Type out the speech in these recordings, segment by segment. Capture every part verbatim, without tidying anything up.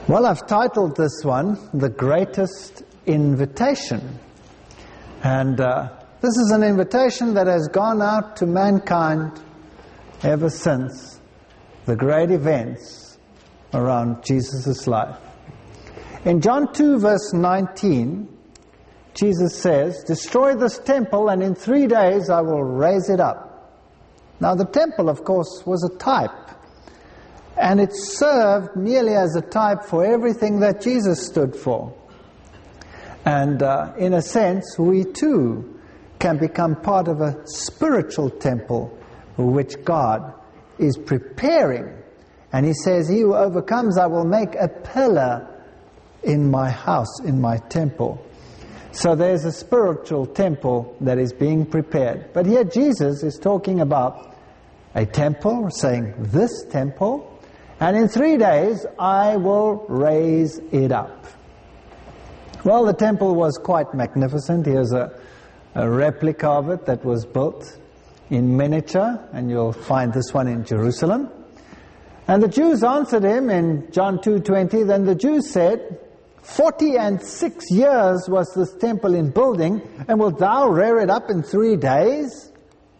Well, I've titled this one, The Greatest Invitation. And uh, this is an invitation that has gone out to mankind ever since the great events around Jesus' life. In John two verse nineteen, Jesus says, "Destroy this temple and in three days I will raise it up." Now the temple, of course, was a type. And it served merely as a type for everything that Jesus stood for. And uh, in a sense, we too can become part of a spiritual temple which God is preparing. And He says, "He who overcomes, I will make a pillar in my house, in my temple." So there's a spiritual temple that is being prepared. But here Jesus is talking about a temple, saying, "This temple, and in three days I will raise it up." Well, the temple was quite magnificent. Here's a, a replica of it that was built in miniature, and you'll find this one in Jerusalem. And the Jews answered him in John two twenty, "Then the Jews said, Forty and six years was this temple in building, and wilt thou rear it up in three days?"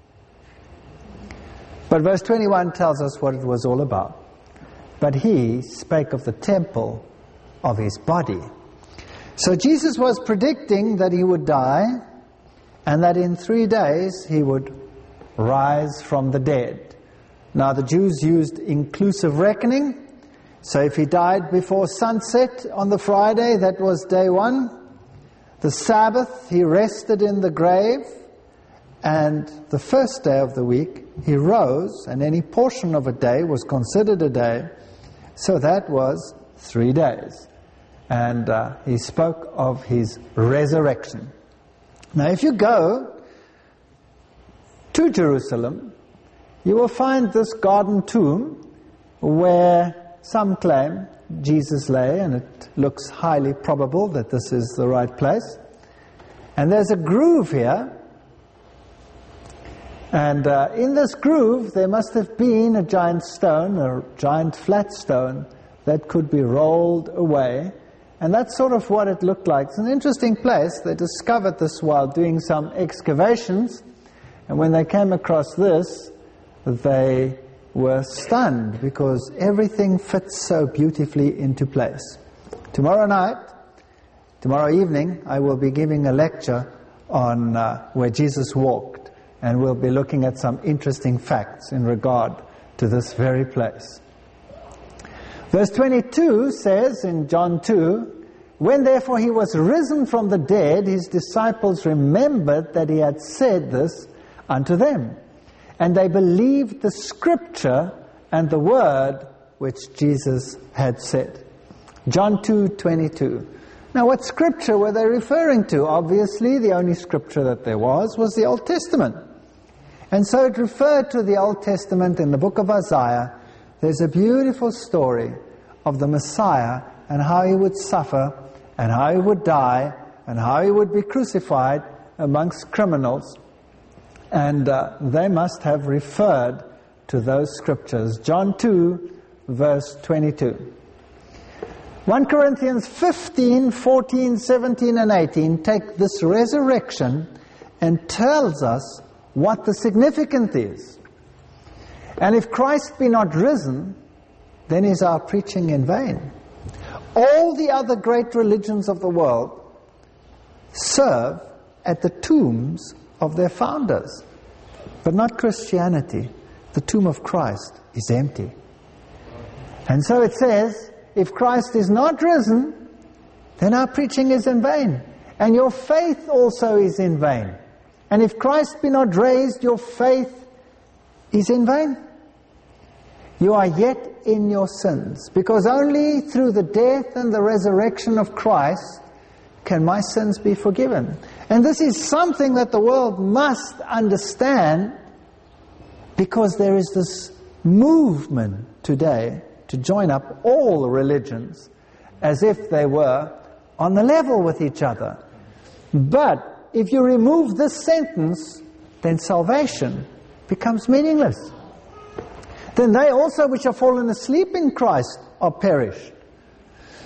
But verse twenty-one tells us what it was all about. But He spake of the temple of His body. So Jesus was predicting that He would die, and that in three days He would rise from the dead. Now the Jews used inclusive reckoning. So if He died before sunset on the Friday, that was day one. The Sabbath, He rested in the grave. And the first day of the week, He rose, and any portion of a day was considered a day. So that was three days. And uh, He spoke of His resurrection. Now if you go to Jerusalem, you will find this garden tomb where some claim Jesus lay, and it looks highly probable that this is the right place. And there's a groove here. And uh, in this groove there must have been a giant stone, a giant flat stone that could be rolled away. And that's sort of what it looked like. It's an interesting place. They discovered this while doing some excavations. And when they came across this, they were stunned because everything fits so beautifully into place. Tomorrow night, tomorrow evening, I will be giving a lecture on uh, where Jesus walked. And we'll be looking at some interesting facts in regard to this very place. Verse twenty-two says in John two, "When therefore He was risen from the dead, His disciples remembered that He had said this unto them. And they believed the Scripture and the word which Jesus had said." John two twenty-two. Now what Scripture were they referring to? Obviously the only Scripture that there was was the Old Testament. And so it referred to the Old Testament in the book of Isaiah. There's a beautiful story of the Messiah and how He would suffer and how He would die and how He would be crucified amongst criminals. And uh, they must have referred to those scriptures. John two, verse twenty-two. First Corinthians fifteen, fourteen, seventeen, and eighteen take this resurrection and tells us what the significance is. "And if Christ be not risen, then is our preaching in vain. All the other great religions of the world serve at the tombs of their founders. But not Christianity. The tomb of Christ is empty." And so it says, if Christ is not risen, then our preaching is in vain. And your faith also is in vain. And if Christ be not raised, your faith is in vain. You are yet in your sins, because only through the death and the resurrection of Christ can my sins be forgiven. And this is something that the world must understand, because there is this movement today to join up all the religions as if they were on the level with each other. But if you remove this sentence, then salvation becomes meaningless. Then they also which have fallen asleep in Christ are perished.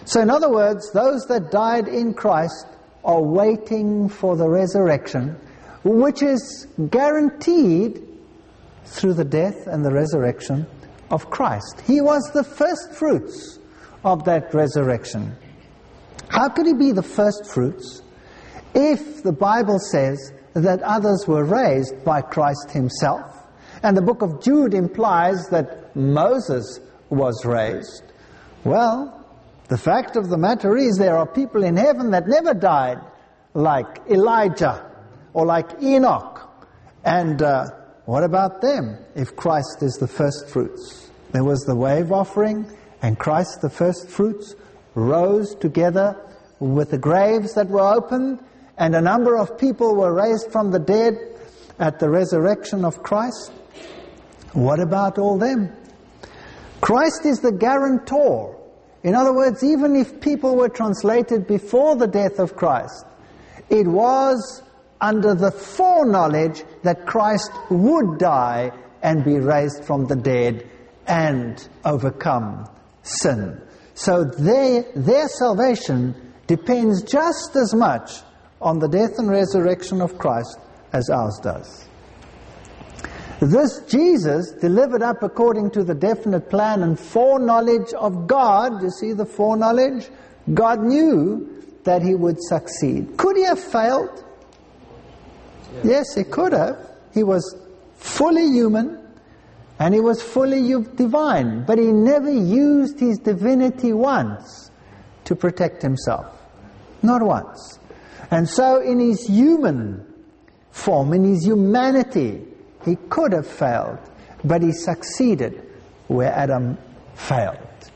So in other words, those that died in Christ are waiting for the resurrection, which is guaranteed through the death and the resurrection of Christ. He was the first fruits of that resurrection. How could he be the first fruits if the Bible says that others were raised by Christ himself? And the book of Jude implies that Moses was raised. Well, the fact of the matter is there are people in heaven that never died, like Elijah or like Enoch. And uh, what about them if Christ is the first fruits? There was the wave offering, and Christ, the first fruits, rose together with the graves that were opened, and a number of people were raised from the dead at the resurrection of Christ. What about all them? Christ is the guarantor. In other words, even if people were translated before the death of Christ, it was under the foreknowledge that Christ would die and be raised from the dead and overcome sin. So their, their salvation depends just as much on the death and resurrection of Christ as ours does. This Jesus, delivered up according to the definite plan and foreknowledge of God, you see the foreknowledge? God knew that he would succeed. Could he have failed? Yes, yes he could have. He was fully human and he was fully divine, but he never used his divinity once to protect himself. Not once. And so in his human form, in his humanity, he could have failed, but he succeeded where Adam failed.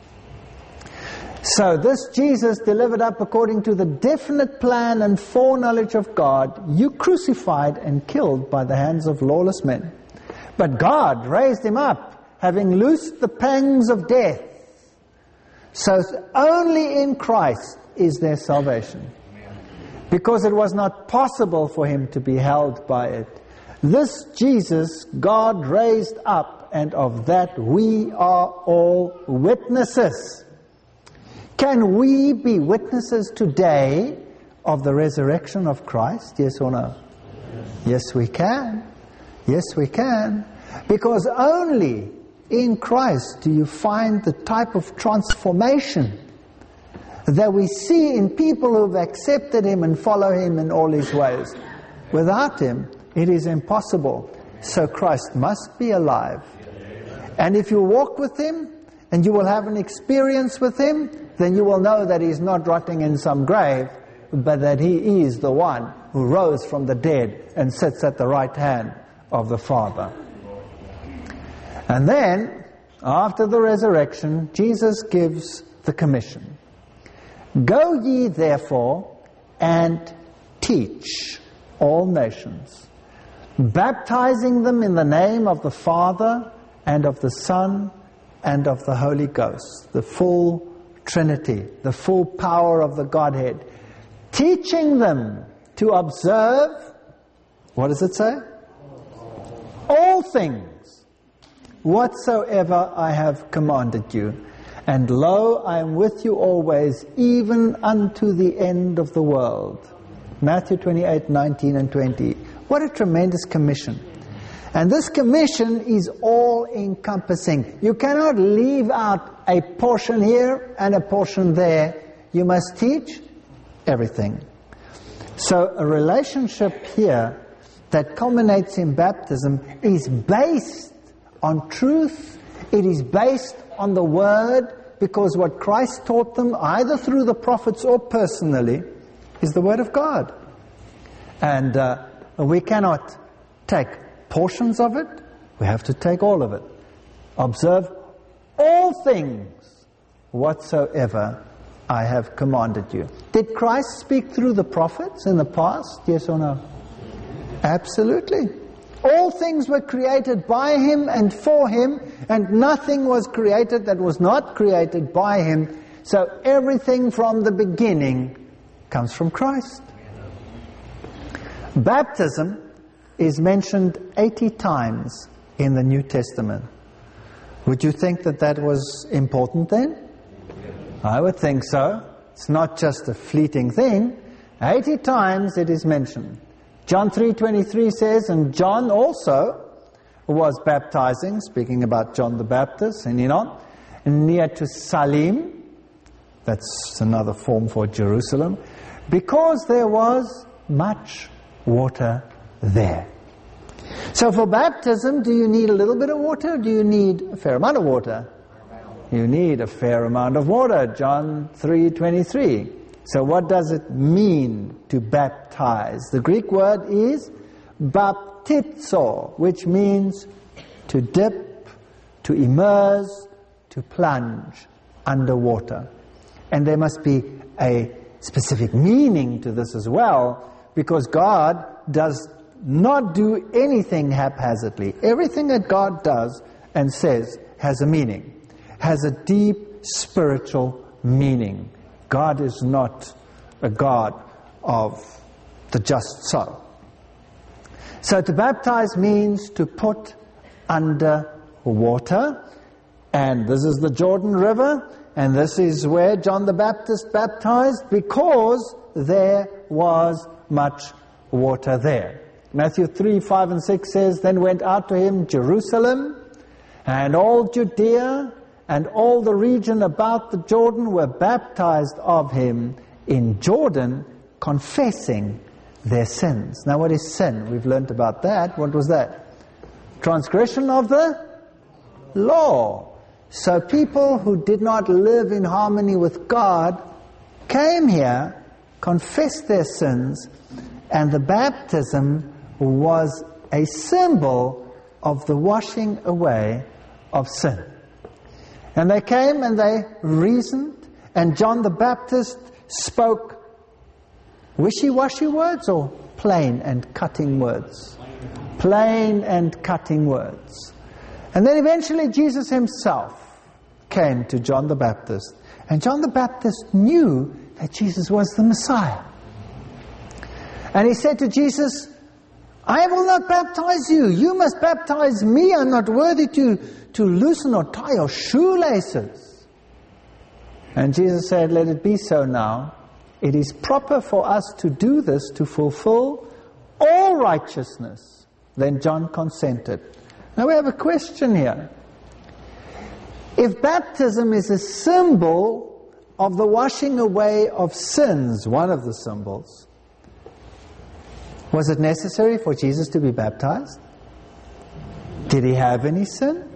So this Jesus, delivered up according to the definite plan and foreknowledge of God, you crucified and killed by the hands of lawless men. But God raised him up, having loosed the pangs of death. So only in Christ is there salvation, because it was not possible for him to be held by it. This Jesus God raised up, and of that we are all witnesses. Can we be witnesses today of the resurrection of Christ? Yes or no? Yes, we can. Yes, we can. Because only in Christ do you find the type of transformation that we see in people who've accepted him and follow him in all his ways. Without him, it is impossible. So Christ must be alive. And if you walk with him and you will have an experience with him, then you will know that he's not rotting in some grave, but that he is the one who rose from the dead and sits at the right hand of the Father. And then, after the resurrection, Jesus gives the commission. Go ye therefore and teach all nations, baptizing them in the name of the Father and of the Son and of the Holy Ghost, the full Trinity, the full power of the Godhead, teaching them to observe, what does it say? All things whatsoever I have commanded you. And lo, I am with you always, even unto the end of the world. Matthew twenty-eight, nineteen and twenty. What a tremendous commission. And this commission is all-encompassing. You cannot leave out a portion here and a portion there. You must teach everything. So a relationship here that culminates in baptism is based on truth. It is based on the Word, because what Christ taught them, either through the prophets or personally, is the Word of God. And uh, we cannot take portions of it. We have to take all of it. Observe all things whatsoever I have commanded you. Did Christ speak through the prophets in the past? Yes or no? Absolutely. All things were created by him and for him, and nothing was created that was not created by him. So everything from the beginning comes from Christ. Baptism is mentioned eighty times in the New Testament. Would you think that that was important then? I would think so. It's not just a fleeting thing. Eighty times it is mentioned. John three twenty-three says, and John also was baptizing, speaking about John the Baptist, and you know, near to Salim, that's another form for Jerusalem, because there was much water there. So for baptism, do you need a little bit of water, or do you need a fair amount of water? You need a fair amount of water, John three twenty-three. So what does it mean to baptize? The Greek word is baptizo, which means to dip, to immerse, to plunge underwater. And there must be a specific meaning to this as well, because God does not do anything haphazardly. Everything that God does and says has a meaning, has a deep spiritual meaning. God is not a God of the just so. So to baptize means to put under water, and this is the Jordan River, and this is where John the Baptist baptized, because there was much water there. Matthew three, five and six says, then went out to him Jerusalem and all Judea and all the region about the Jordan were baptized of him in Jordan, confessing their sins. Now what is sin? We've learned about that. What was that? Transgression of the law. So people who did not live in harmony with God came here, confessed their sins, and the baptism was a symbol of the washing away of sin. And they came and they reasoned, and John the Baptist spoke wishy-washy words or plain and cutting words? Plain and cutting words. And then eventually Jesus himself came to John the Baptist. And John the Baptist knew that Jesus was the Messiah. And he said to Jesus, I will not baptize you. You must baptize me. I'm not worthy to, to loosen or tie your shoelaces. And Jesus said, let it be so now. It is proper for us to do this to fulfill all righteousness. Then John consented. Now we have a question here. If baptism is a symbol of the washing away of sins, one of the symbols, was it necessary for Jesus to be baptized? Did he have any sin?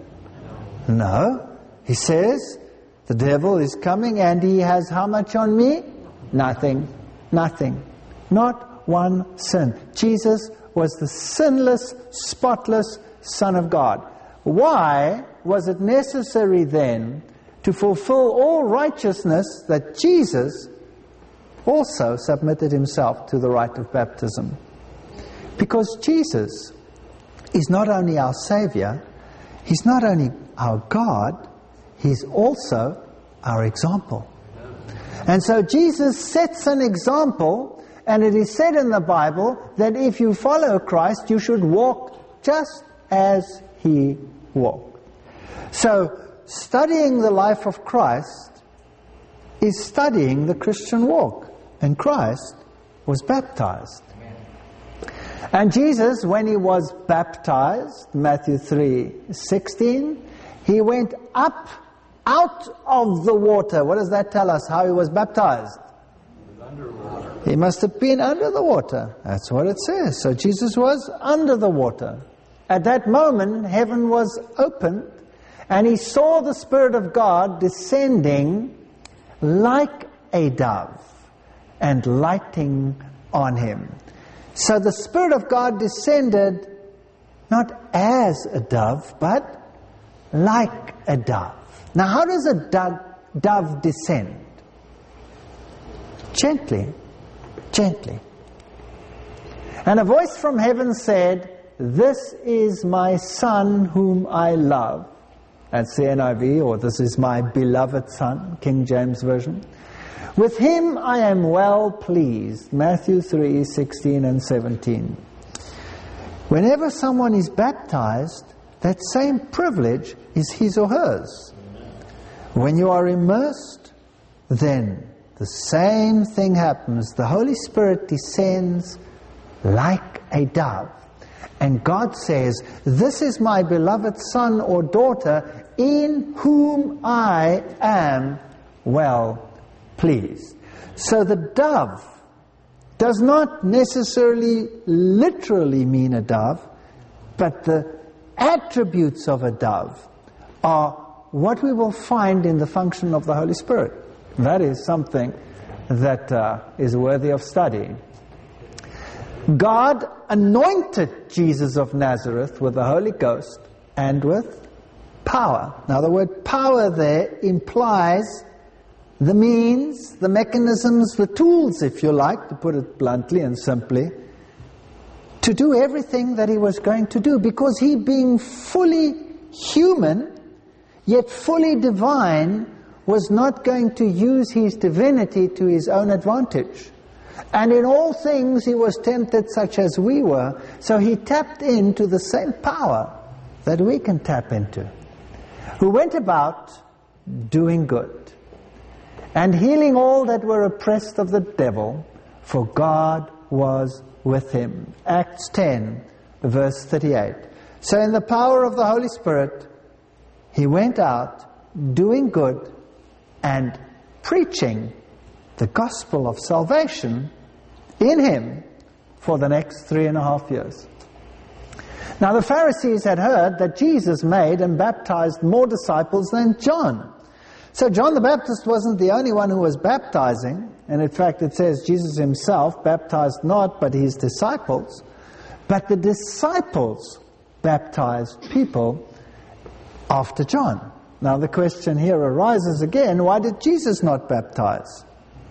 No. He says, the devil is coming and he has how much on me? Nothing. Nothing. Not one sin. Jesus was the sinless, spotless Son of God. Why was it necessary then to fulfill all righteousness that Jesus also submitted himself to the rite of baptism? Because Jesus is not only our Savior, he's not only our God, he's also our example. And so Jesus sets an example, and it is said in the Bible that if you follow Christ, you should walk just as he walked. So studying the life of Christ is studying the Christian walk. And Christ was baptized. And Jesus, when he was baptized, Matthew three sixteen, he went up out of the water. What does that tell us? How he was baptized? He was under water. He must have been under the water. That's what it says. So Jesus was under the water. At that moment, heaven was opened, and he saw the Spirit of God descending like a dove and lighting on him. So the Spirit of God descended not as a dove, but like a dove. Now, how does a dove, dove descend? Gently, gently. And a voice from heaven said, "This is my Son whom I love." That's the N I V, or "This is my beloved Son," King James Version. "With him I am well pleased." Matthew three sixteen and seventeen. Whenever someone is baptized, that same privilege is his or hers. When you are immersed, then the same thing happens. The Holy Spirit descends like a dove. And God says, "This is my beloved son or daughter in whom I am well pleased." So the dove does not necessarily literally mean a dove, but the attributes of a dove are what we will find in the function of the Holy Spirit. That is something that uh, is worthy of study. God anointed Jesus of Nazareth with the Holy Ghost and with power. Now the word power there implies the means, the mechanisms, the tools, if you like, to put it bluntly and simply, to do everything that he was going to do, because he, being fully human, yet fully divine, was not going to use his divinity to his own advantage. And in all things he was tempted such as we were, so he tapped into the same power that we can tap into. Who went about doing good and healing all that were oppressed of the devil, for God was with him. Acts ten, verse thirty-eight. So in the power of the Holy Spirit, he went out doing good and preaching the gospel of salvation in him for the next three and a half years. Now the Pharisees had heard that Jesus made and baptized more disciples than John. So John the Baptist wasn't the only one who was baptizing, and in fact it says Jesus himself baptized not but his disciples, but the disciples baptized people after John. Now the question here arises again, why did Jesus not baptize?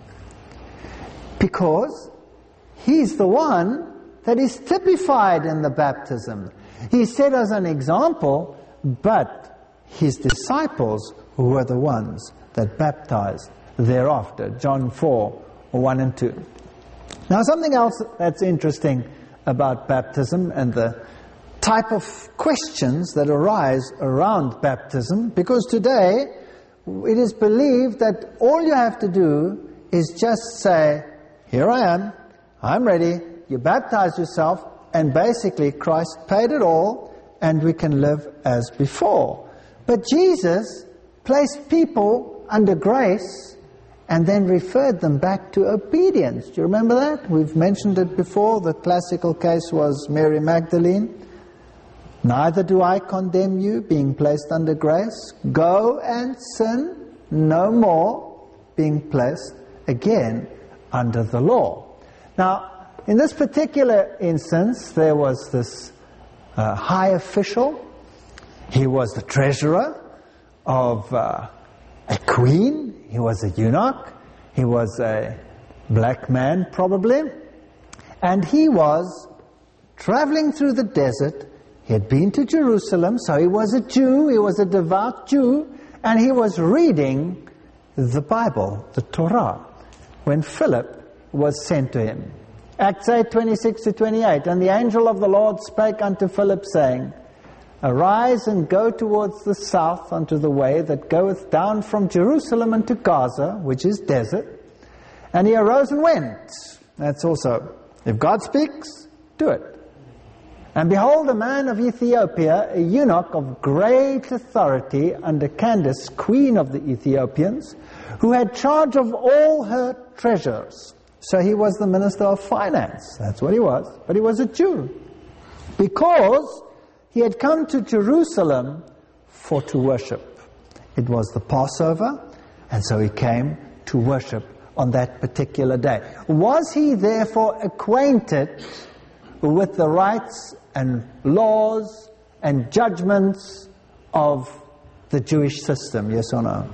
Because he's the one that is typified in the baptism. He's set as an example, but his disciples were the ones that baptized thereafter. John four, one and two. Now something else that's interesting about baptism and the type of questions that arise around baptism, because today it is believed that all you have to do is just say, "Here I am, I'm ready," you baptize yourself, and basically Christ paid it all and we can live as before. But Jesus placed people under grace and then referred them back to obedience. Do you remember that? We've mentioned it before. The classical case was Mary Magdalene. "Neither do I condemn you, being placed under grace. Go and sin no more, being placed again under the law." Now, in this particular instance, there was this uh, high official. He was the treasurer of uh, a queen. He was a eunuch. He was a black man, probably. And he was traveling through the desert. He had been to Jerusalem, so he was a Jew. He was a devout Jew. And he was reading the Bible, the Torah, when Philip was sent to him. Acts eight, twenty-six to twenty-eight. "And the angel of the Lord spake unto Philip, saying, Arise and go towards the south unto the way that goeth down from Jerusalem unto Gaza," which is desert. "And he arose and went." That's also, if God speaks, do it. "And behold, a man of Ethiopia, a eunuch of great authority under Candace, queen of the Ethiopians, who had charge of all her treasures." So he was the minister of finance. That's what he was. But he was a Jew. Because he had come to Jerusalem for to worship. It was the Passover, and so he came to worship on that particular day. Was he therefore acquainted with the rights and laws and judgments of the Jewish system? Yes or no?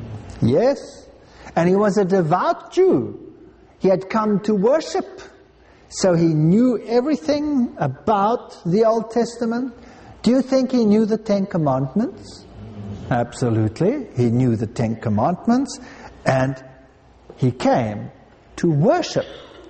Yes. And he was a devout Jew. He had come to worship. So he knew everything about the Old Testament. Do you think he knew the Ten Commandments? Absolutely. He knew the Ten Commandments. And he came to worship.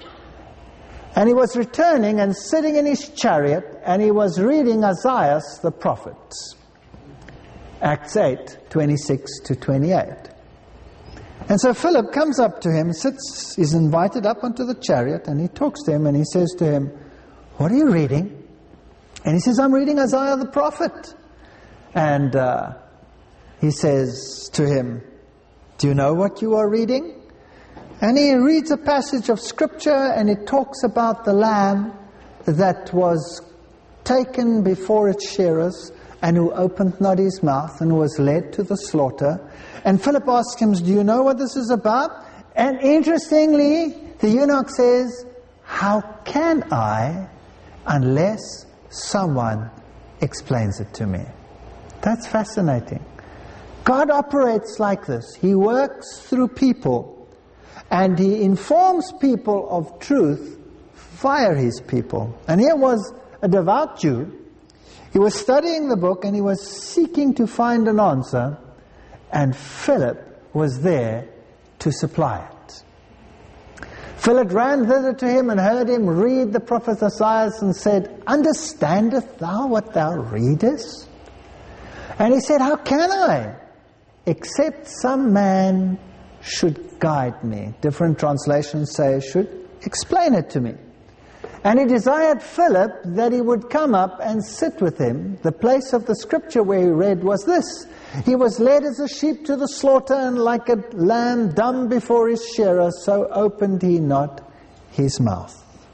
And he was returning and sitting in his chariot, and he was reading Isaiah the prophet. Acts eight, twenty-six to twenty-eight. And so Philip comes up to him, sits, is invited up onto the chariot, and he talks to him and he says to him, "What are you reading?" And he says, "I'm reading Isaiah the prophet." And uh, he says to him, "Do you know what you are reading?" And he reads a passage of scripture, and it talks about the lamb that was taken before its shearers, and who opened not his mouth, and was led to the slaughter. And Philip asks him, "Do you know what this is about?" And interestingly, the eunuch says, "How can I unless someone explains it to me?" That's fascinating. God operates like this. He works through people, and He informs people of truth via His people. And here was a devout Jew. He was studying the book and he was seeking to find an answer, and Philip was there to supply it. Philip ran thither to him and heard him read the prophet Isaiah and said, "Understandest thou what thou readest?" And he said, "How can I, except some man should guide me?" Different translations say, "should explain it to me." And he desired Philip that he would come up and sit with him. The place of the scripture where he read was this: "He was led as a sheep to the slaughter, and like a lamb dumb before his shearer, so opened he not his mouth."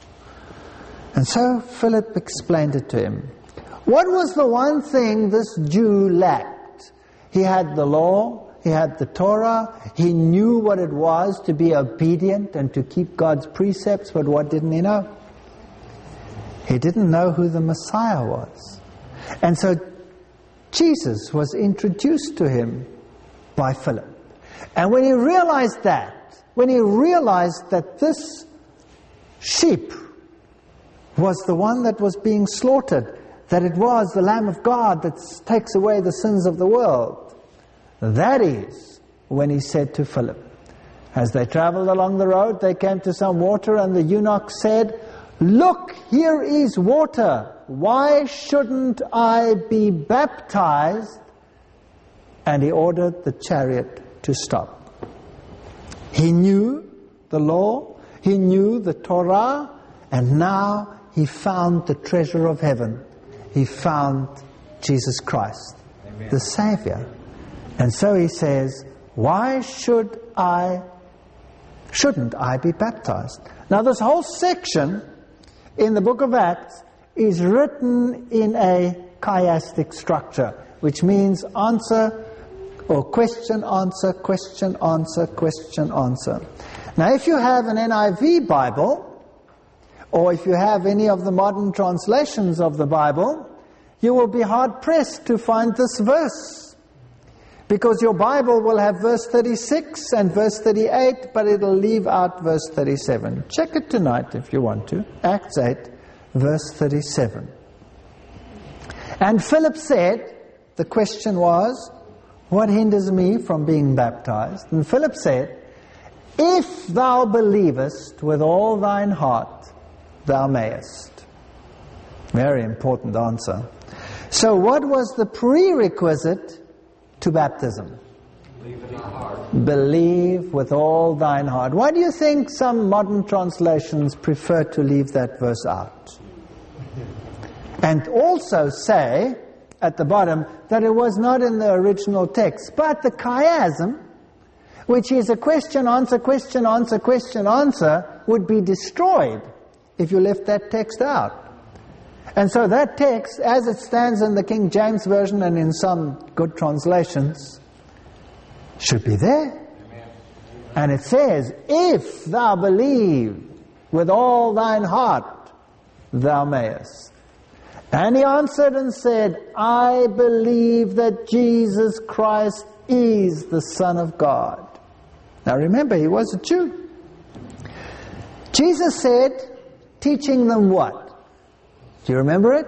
And so Philip explained it to him. What was the one thing this Jew lacked? He had the law, he had the Torah, he knew what it was to be obedient and to keep God's precepts, but what didn't he know? He didn't know who the Messiah was. And so Jesus was introduced to him by Philip. And when he realized that, when he realized that this sheep was the one that was being slaughtered, that it was the Lamb of God that takes away the sins of the world, that is when he said to Philip, as they traveled along the road, they came to some water, and the eunuch said, "Look, here is water. Why shouldn't I be baptized?" And he ordered the chariot to stop. He knew the law, he knew the Torah, and now he found the treasure of heaven. He found Jesus Christ, Amen, the Savior. And so he says, "Why should I, shouldn't I be baptized?" Now this whole section in the book of Acts is written in a chiastic structure, which means answer or question, answer, question, answer, question, answer. Now if you have an N I V Bible, or if you have any of the modern translations of the Bible, you will be hard-pressed to find this verse. Because your Bible will have verse thirty-six and verse thirty-eight, but it'll leave out verse thirty-seven. Check it tonight if you want to. Acts eight, verse thirty-seven. And Philip said, the question was, "What hinders me from being baptized?" And Philip said, "If thou believest with all thine heart, thou mayest." Very important answer. So what was the prerequisite to baptism? Believe in our heart. Believe with all thine heart. Why do you think some modern translations prefer to leave that verse out? And also say at the bottom that it was not in the original text, but the chiasm, which is a question, answer, question, answer, question, answer, would be destroyed if you left that text out. And so that text, as it stands in the King James Version and in some good translations, should be there. Amen. And it says, "If thou believe with all thine heart, thou mayest." And he answered and said, "I believe that Jesus Christ is the Son of God." Now remember, he was a Jew. Jesus said, teaching them what? Do you remember it?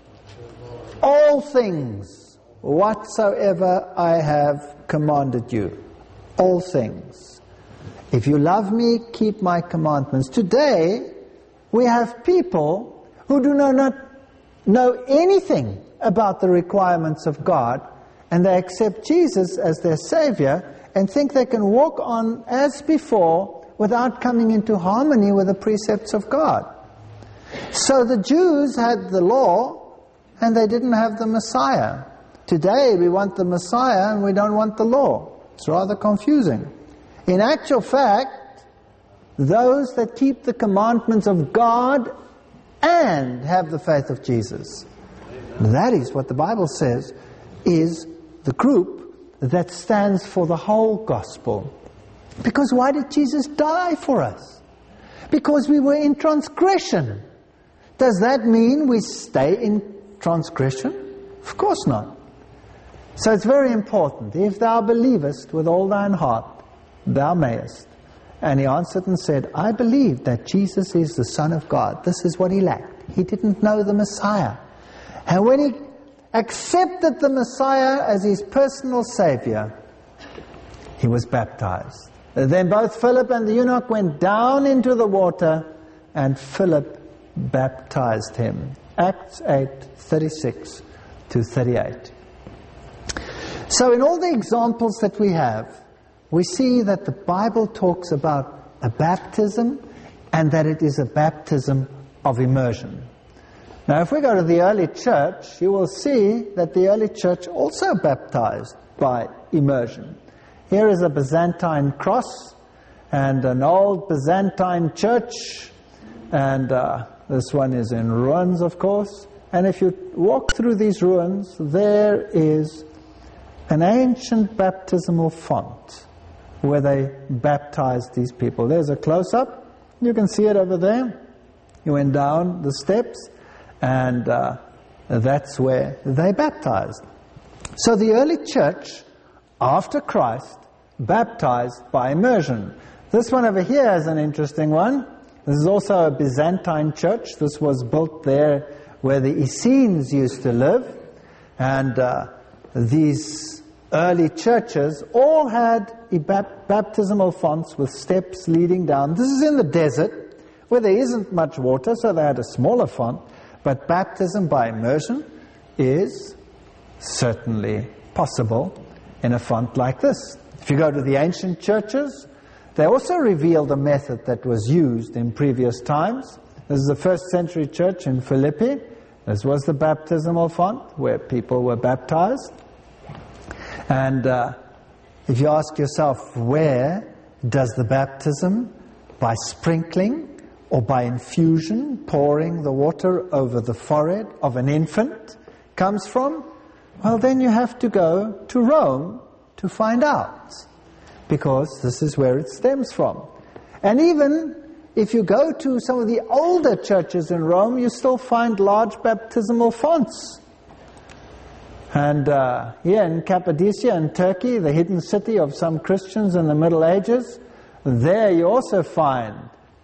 "All things whatsoever I have commanded you." All things. If you love me, keep my commandments. Today, we have people who do not know anything about the requirements of God, and they accept Jesus as their Savior, and think they can walk on as before without coming into harmony with the precepts of God. So the Jews had the law and they didn't have the Messiah. Today we want the Messiah and we don't want the law. It's rather confusing. In actual fact, those that keep the commandments of God and have the faith of Jesus, that is what the Bible says is the group that stands for the whole gospel. Because why did Jesus die for us? Because we were in transgression. Does that mean we stay in transgression? Of course not. So it's very important. If thou believest with all thine heart, thou mayest. And he answered and said, I believe that Jesus is the Son of God. This is what he lacked. He didn't know the Messiah. And when he accepted the Messiah as his personal Savior, he was baptized. Then both Philip and the eunuch went down into the water, and Philip baptized him. Acts eight, thirty-six to thirty-eight. So in all the examples that we have, we see that the Bible talks about a baptism and that it is a baptism of immersion. Now if we go to the early church, you will see that the early church also baptized by immersion. Here is a Byzantine cross and an old Byzantine church, and uh, this one is in ruins, of course. And if you walk through these ruins, there is an ancient baptismal font where they baptized these people. There's a close-up. You can see it over there. You went down the steps, and uh, that's where they baptized. So the early church, after Christ, baptized by immersion. This one over here is an interesting one. This is also a Byzantine church. This was built there where the Essenes used to live. And uh, these early churches all had baptismal fonts with steps leading down. This is in the desert where there isn't much water, so they had a smaller font. But baptism by immersion is certainly possible in a font like this. If you go to the ancient churches, they also revealed a method that was used in previous times. This is the first century church in Philippi. This was the baptismal font where people were baptized. And uh, if you ask yourself, where does the baptism by sprinkling or by infusion, pouring the water over the forehead of an infant comes from? Well, then you have to go to Rome to find out, because this is where it stems from. And even if you go to some of the older churches in Rome, you still find large baptismal fonts. And uh, here in Cappadocia in Turkey, the hidden city of some Christians in the Middle Ages, there you also find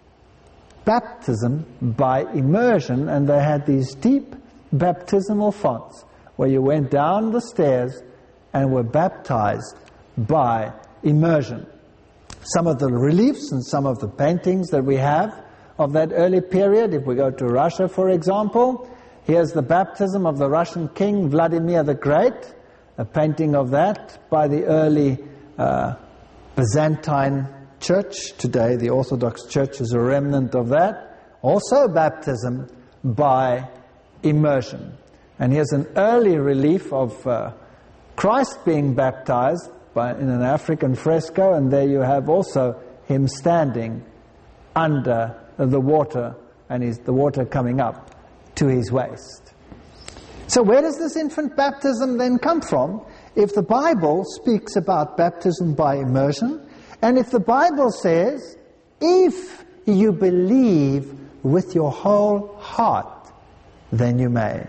baptism by immersion, and they had these deep baptismal fonts where you went down the stairs and were baptized by immersion. Some of the reliefs and some of the paintings that we have of that early period, if we go to Russia, for example, here's the baptism of the Russian king Vladimir the Great, a painting of that by the early uh, Byzantine church. Today the Orthodox Church is a remnant of that. Also baptism by immersion. And here's an early relief of uh, Christ being baptized by, in an African fresco, and there you have also him standing under the water, and his, the water coming up to his waist. So where does this infant baptism then come from? If the Bible speaks about baptism by immersion, and if the Bible says, if you believe with your whole heart, then you may.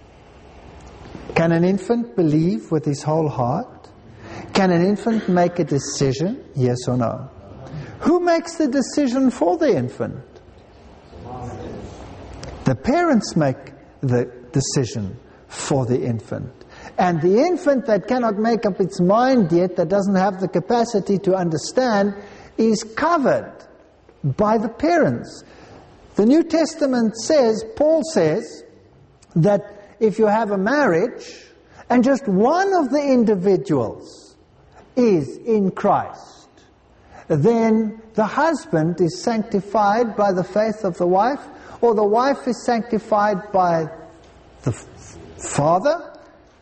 Can an infant believe with his whole heart? Can an infant make a decision? Yes or no? Who makes the decision for the infant? The parents make the decision for the infant. And the infant that cannot make up its mind yet, that doesn't have the capacity to understand, is covered by the parents. The New Testament says, Paul says, that if you have a marriage and just one of the individuals is in Christ, then the husband is sanctified by the faith of the wife, or the wife is sanctified by the f- father,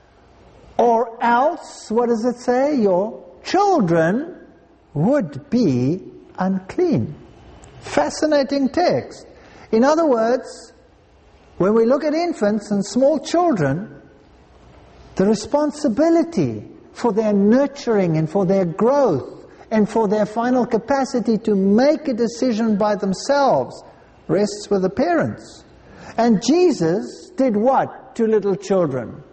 or else, what does it say? Your children would be unclean. Fascinating text. In other words, when we look at infants and small children, the responsibility for their nurturing and for their growth and for their final capacity to make a decision by themselves rests with the parents. And Jesus did what to little children?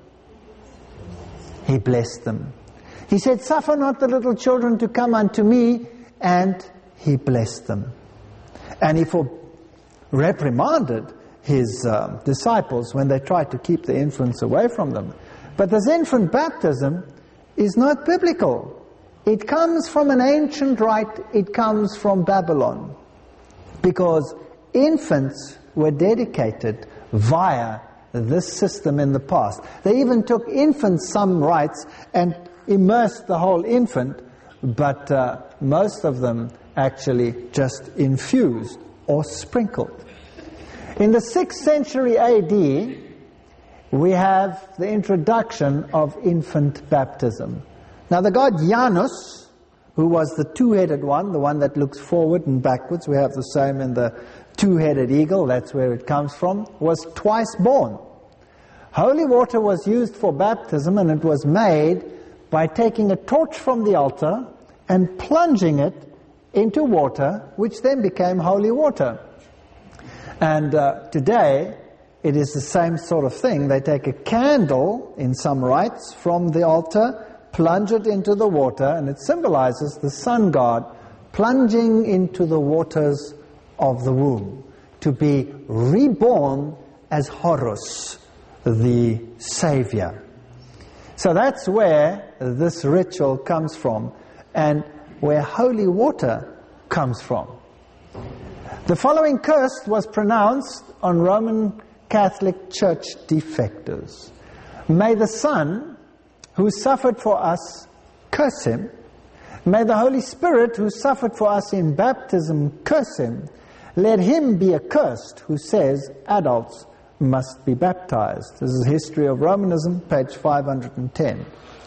He blessed them. He said, "Suffer not the little children to come unto me," and He blessed them. And He for reprimanded His uh, disciples when they tried to keep the infants away from them. But this infant baptism is not biblical. It comes from an ancient rite. It comes from Babylon. Because infants were dedicated via this system in the past. They even took infants some rites and immersed the whole infant, but uh, most of them actually just infused or sprinkled. In the sixth century A D, we have the introduction of infant baptism. Now the god Janus, who was the two-headed one, the one that looks forward and backwards, we have the same in the two-headed eagle, that's where it comes from, was twice born. Holy water was used for baptism, and it was made by taking a torch from the altar and plunging it into water, which then became holy water. And uh, today, it is the same sort of thing. They take a candle, in some rites, from the altar, plunge it into the water, and it symbolizes the sun god plunging into the waters of the womb to be reborn as Horus, the Savior. So that's where this ritual comes from, and where holy water comes from. The following curse was pronounced on Roman Catholic Church defectors. May the Son, who suffered for us, curse him. May the Holy Spirit, who suffered for us in baptism, curse him. Let him be accursed who says adults must be baptized. This is History of Romanism, page five hundred ten.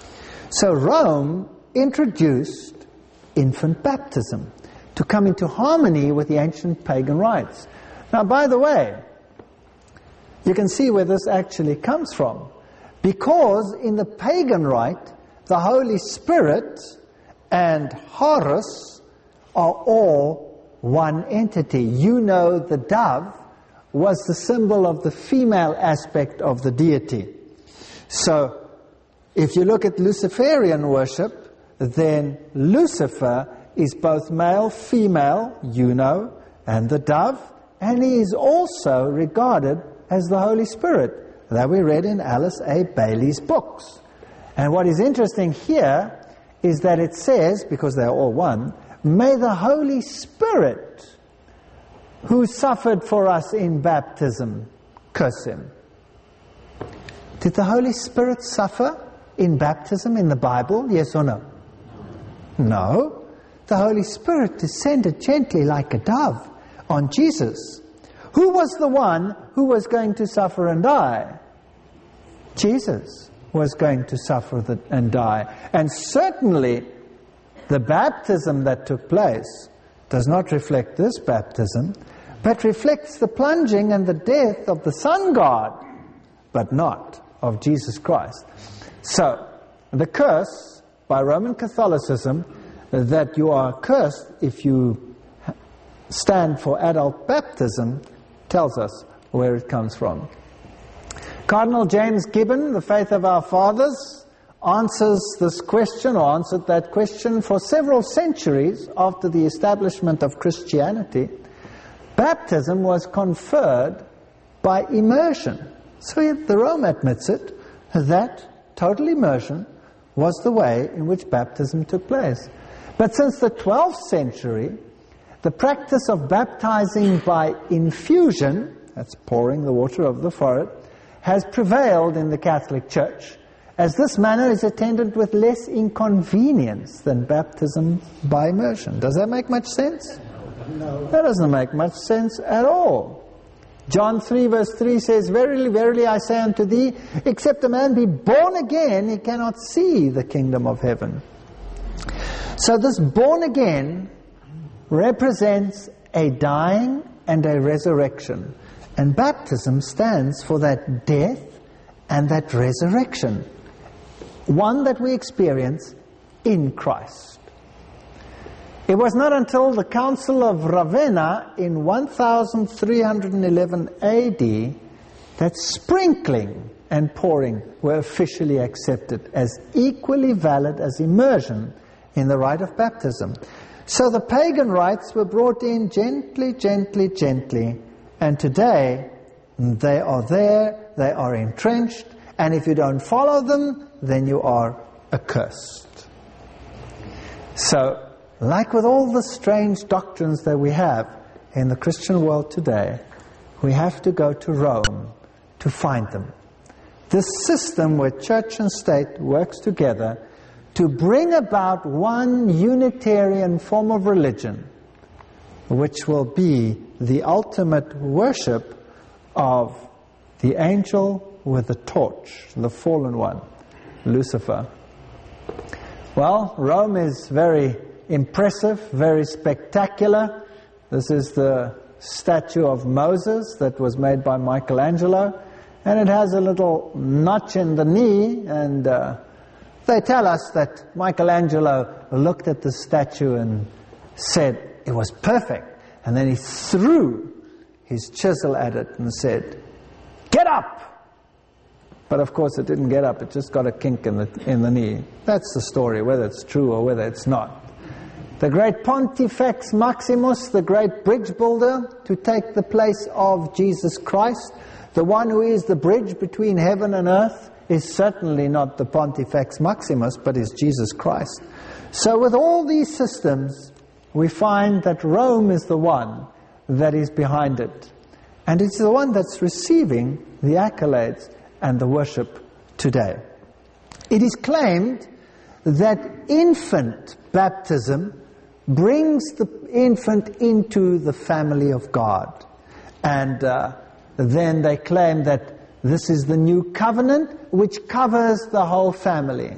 So Rome introduced infant baptism to come into harmony with the ancient pagan rites. Now, by the way, you can see where this actually comes from. Because in the pagan rite, the Holy Spirit and Horus are all one entity. You know, the dove was the symbol of the female aspect of the deity. So, if you look at Luciferian worship, then Lucifer is both male, female, you know, and the dove, and he is also regarded as the Holy Spirit, that we read in Alice A. Bailey's books. And what is interesting here is that it says, because they're all one, may the Holy Spirit, who suffered for us in baptism, curse him. Did the Holy Spirit suffer in baptism in the Bible? Yes or no? No. The Holy Spirit descended gently like a dove on Jesus. Who was the one who was going to suffer and die? Jesus was going to suffer and die. And certainly the baptism that took place does not reflect this baptism, but reflects the plunging and the death of the sun god, but not of Jesus Christ. So, the curse by Roman Catholicism that you are cursed if you stand for adult baptism tells us where it comes from. Cardinal James Gibbon, The Faith of Our Fathers, answers this question, or answered that question, for several centuries after the establishment of Christianity. Baptism was conferred by immersion. So the Rome admits it, that total immersion was the way in which baptism took place. But since the twelfth century, the practice of baptizing by infusion, that's pouring the water over the forehead, has prevailed in the Catholic Church. as this manner is attended with less inconvenience than baptism by immersion. Does that make much sense? No. That doesn't make much sense at all. John three verse three says, Verily, verily, I say unto thee, except a man be born again, he cannot see the kingdom of heaven. So this born again represents a dying and a resurrection. And baptism stands for that death and that resurrection. One that we experience in Christ. It was not until the Council of Ravenna in one thousand three hundred eleven A D that sprinkling and pouring were officially accepted as equally valid as immersion in the rite of baptism. So the pagan rites were brought in gently, gently, gently, and today they are there, they are entrenched, and if you don't follow them, then you are accursed. So, like with all the strange doctrines that we have in the Christian world today, we have to go to Rome to find them. This system where church and state works together to bring about one Unitarian form of religion, which will be the ultimate worship of the angel with the torch, the fallen one, Lucifer. Well, Rome is very impressive, very spectacular. This is the statue of Moses that was made by Michelangelo, and it has a little notch in the knee, and uh, they tell us that Michelangelo looked at the statue and said it was perfect, and then he threw his chisel at it and said, "Get up!" But of course it didn't get up, it just got a kink in the, in the knee. That's the story, whether it's true or whether it's not. The great Pontifex Maximus, the great bridge builder, to take the place of Jesus Christ, the one who is the bridge between heaven and earth, is certainly not the Pontifex Maximus, but is Jesus Christ. So with all these systems, we find that Rome is the one that is behind it. And it's the one that's receiving the accolades and the worship today. It is claimed that infant baptism brings the infant into the family of God. And uh, then they claim that this is the new covenant which covers the whole family.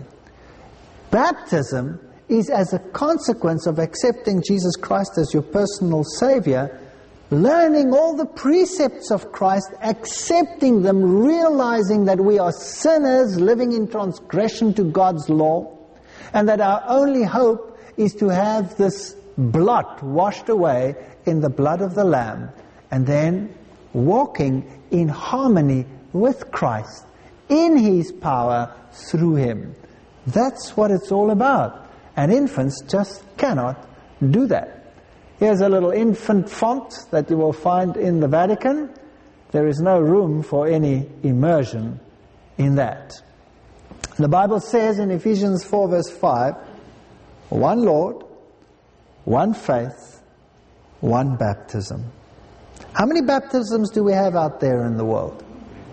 Baptism is as a consequence of accepting Jesus Christ as your personal Savior, learning all the precepts of Christ, accepting them, realizing that we are sinners living in transgression to God's law, and that our only hope is to have this blot washed away in the blood of the Lamb, and then walking in harmony with Christ, in His power, through Him. That's what it's all about. And infants just cannot do that. Here's a little infant font that you will find in the Vatican. There is no room for any immersion in that. The Bible says in Ephesians four verse five, one Lord, one faith, one baptism. How many baptisms do we have out there in the world?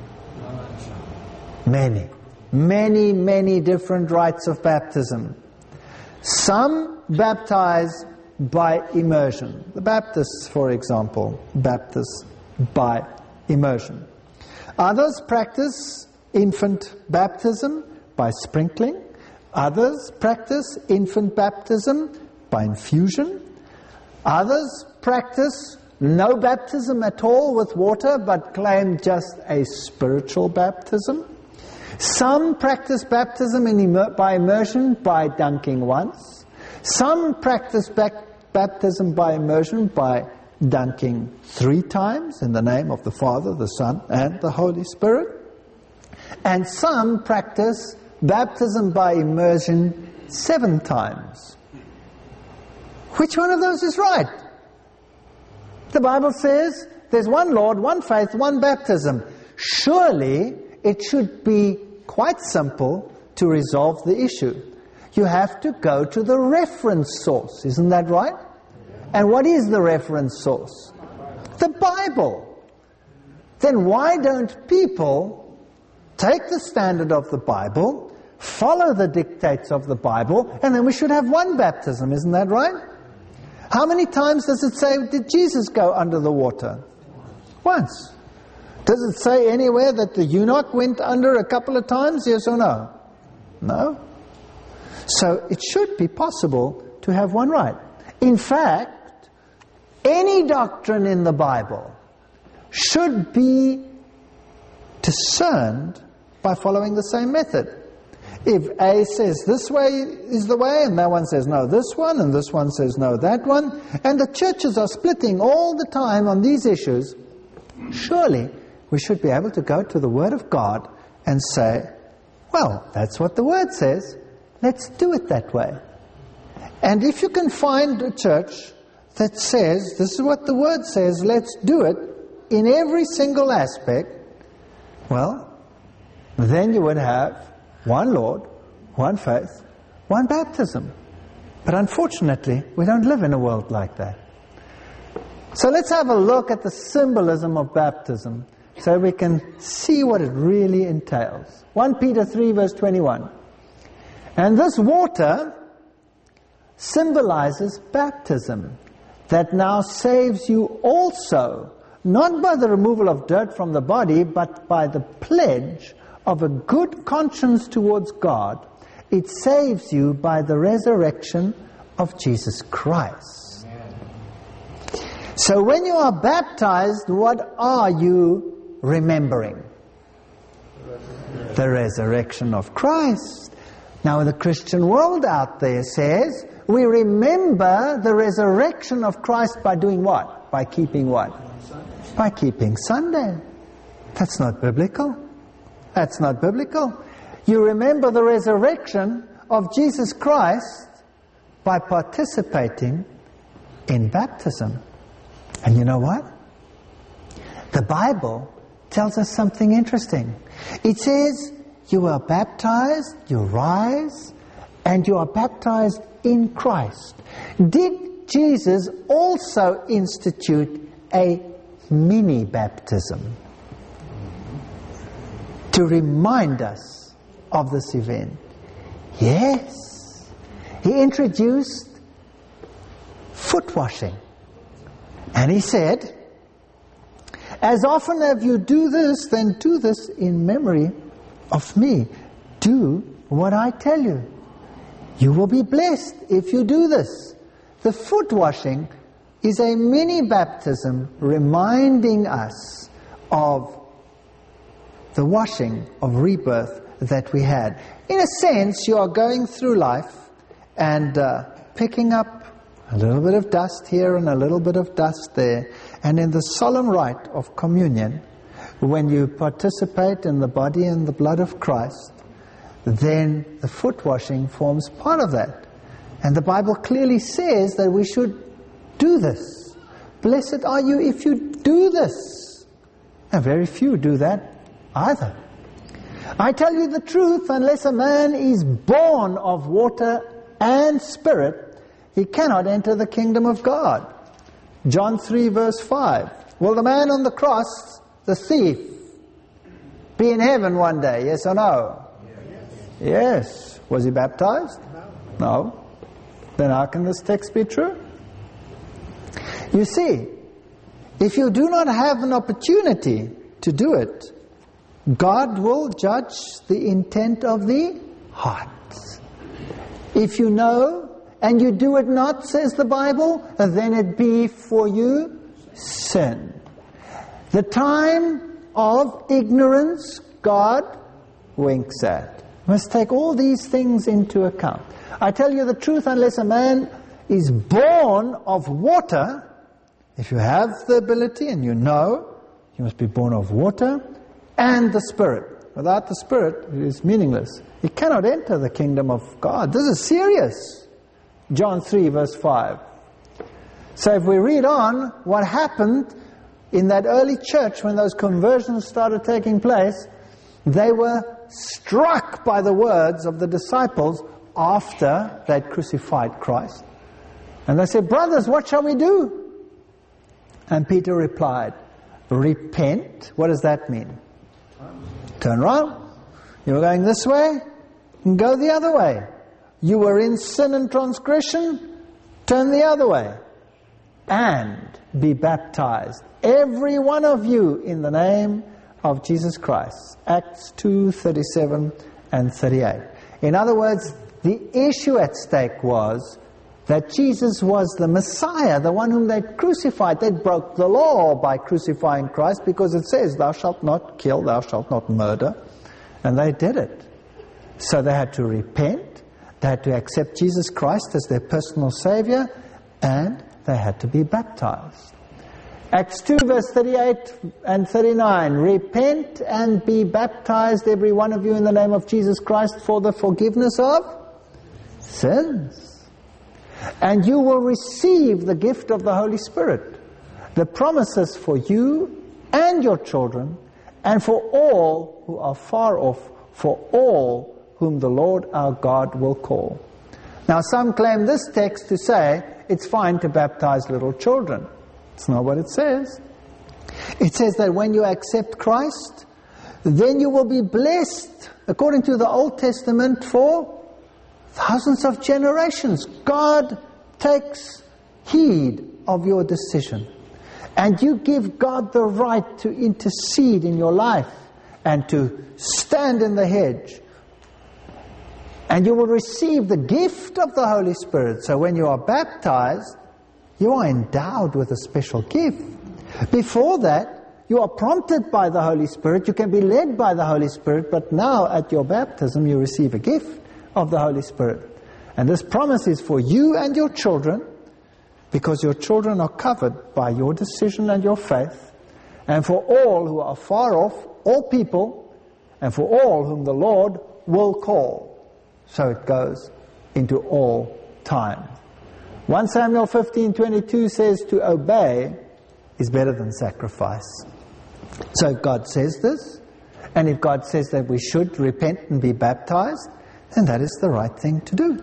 Many. Many, many different rites of baptism. Some baptize by immersion. The Baptists, for example, baptize by immersion. Others practice infant baptism by sprinkling. Others practice infant baptism by infusion. Others practice no baptism at all with water, but claim just a spiritual baptism. Some practice baptism in immer- by immersion by dunking once. Some practice bac- baptism by immersion by dunking three times in the name of the Father, the Son, and the Holy Spirit. And some practice baptism by immersion seven times. Which one of those is right? The Bible says there's one Lord, one faith, one baptism. Surely it should be quite simple to resolve the issue. You have to go to the reference source, isn't that right? And what is the reference source? The Bible. Then why don't people take the standard of the Bible, follow the dictates of the Bible, and then we should have one baptism. Isn't that right? How many times does it say, did Jesus go under the water? Once. Does it say anywhere that the eunuch went under a couple of times? Yes or no? No. So it should be possible to have one rite. In fact, any doctrine in the Bible should be discerned by following the same method. If A says this way is the way, and that one says no this one, and this one says no that one, and the churches are splitting all the time on these issues, surely we should be able to go to the Word of God and say, well, that's what the Word says, let's do it that way. And if you can find a church that says, this is what the Word says, let's do it in every single aspect, well, then you would have one Lord, one faith, one baptism. But unfortunately, we don't live in a world like that. So let's have a look at the symbolism of baptism so we can see what it really entails. First Peter three verse twenty-one. And this water symbolizes baptism that now saves you also, not by the removal of dirt from the body, but by the pledge of a good conscience towards God. It saves you by the resurrection of Jesus Christ. Amen. So when you are baptized, what are you remembering? The resurrection of Christ. Now the Christian world out there says, we remember the resurrection of Christ by doing what? By keeping what? By keeping Sunday. That's not biblical. That's not biblical. You remember the resurrection of Jesus Christ by participating in baptism. And you know what? The Bible tells us something interesting. It says, you are baptized, you rise, and you are baptized in Christ. Did Jesus also institute a mini baptism to remind us of this event? Yes. He introduced foot washing. And he said, as often as you do this, then do this in memory of me. Do what I tell you. You will be blessed if you do this. The foot washing is a mini baptism reminding us of the washing of rebirth that we had. In a sense, you are going through life and uh, picking up a little bit of dust here and a little bit of dust there. And in the solemn rite of communion, when you participate in the body and the blood of Christ, then the foot washing forms part of that. And the Bible clearly says that we should do this. Blessed are you if you do this. And very few do that either. I tell you the truth, unless a man is born of water and spirit, he cannot enter the kingdom of God. John three verse five. Will the man on the cross, the thief, be in heaven one day? Yes or no? Yes. Yes. Was he baptized? No. No. Then how can this text be true? You see, if you do not have an opportunity to do it, God will judge the intent of the heart. If you know and you do it not, says the Bible, then it be for you sin. The time of ignorance, God winks at. We must take all these things into account. I tell you the truth, unless a man is born of water, if you have the ability and you know, you must be born of water and the Spirit. Without the Spirit, it is meaningless. You cannot enter the kingdom of God. This is serious. John three verse five. So if we read on, what happened in that early church when those conversions started taking place, they were struck by the words of the disciples after they'd crucified Christ. And they said, brothers, what shall we do? And Peter replied, repent. What does that mean? Turn around. You were going this way? go the other way. You were in sin and transgression, turn the other way. And be baptized, every one of you, in the name of Jesus Christ. Acts two, thirty-seven and thirty-eight. In other words, the issue at stake was that Jesus was the Messiah, the one whom they crucified. They broke the law by crucifying Christ, because it says, thou shalt not kill, thou shalt not murder. And they did it. So they had to repent, they had to accept Jesus Christ as their personal Savior, and they had to be baptized. Acts two verse thirty-eight and thirty-nine. Repent and be baptized, every one of you, in the name of Jesus Christ, for the forgiveness of sins. And you will receive the gift of the Holy Spirit. The promises for you and your children, and for all who are far off, for all whom the Lord our God will call. Now some claim this text to say it's fine to baptize little children. It's not what it says. It says that when you accept Christ, then you will be blessed, according to the Old Testament, for thousands of generations. God takes heed of your decision. And you give God the right to intercede in your life and to stand in the hedge. And you will receive the gift of the Holy Spirit. So when you are baptized, you are endowed with a special gift. Before that, you are prompted by the Holy Spirit. You can be led by the Holy Spirit. But now at your baptism, you receive a gift of the Holy Spirit. And this promise is for you and your children, because your children are covered by your decision and your faith. And for all who are far off, all people, and for all whom the Lord will call. So it goes into all time. First Samuel fifteen twenty-two says to obey is better than sacrifice. So if God says this, and if God says that we should repent and be baptized, then that is the right thing to do.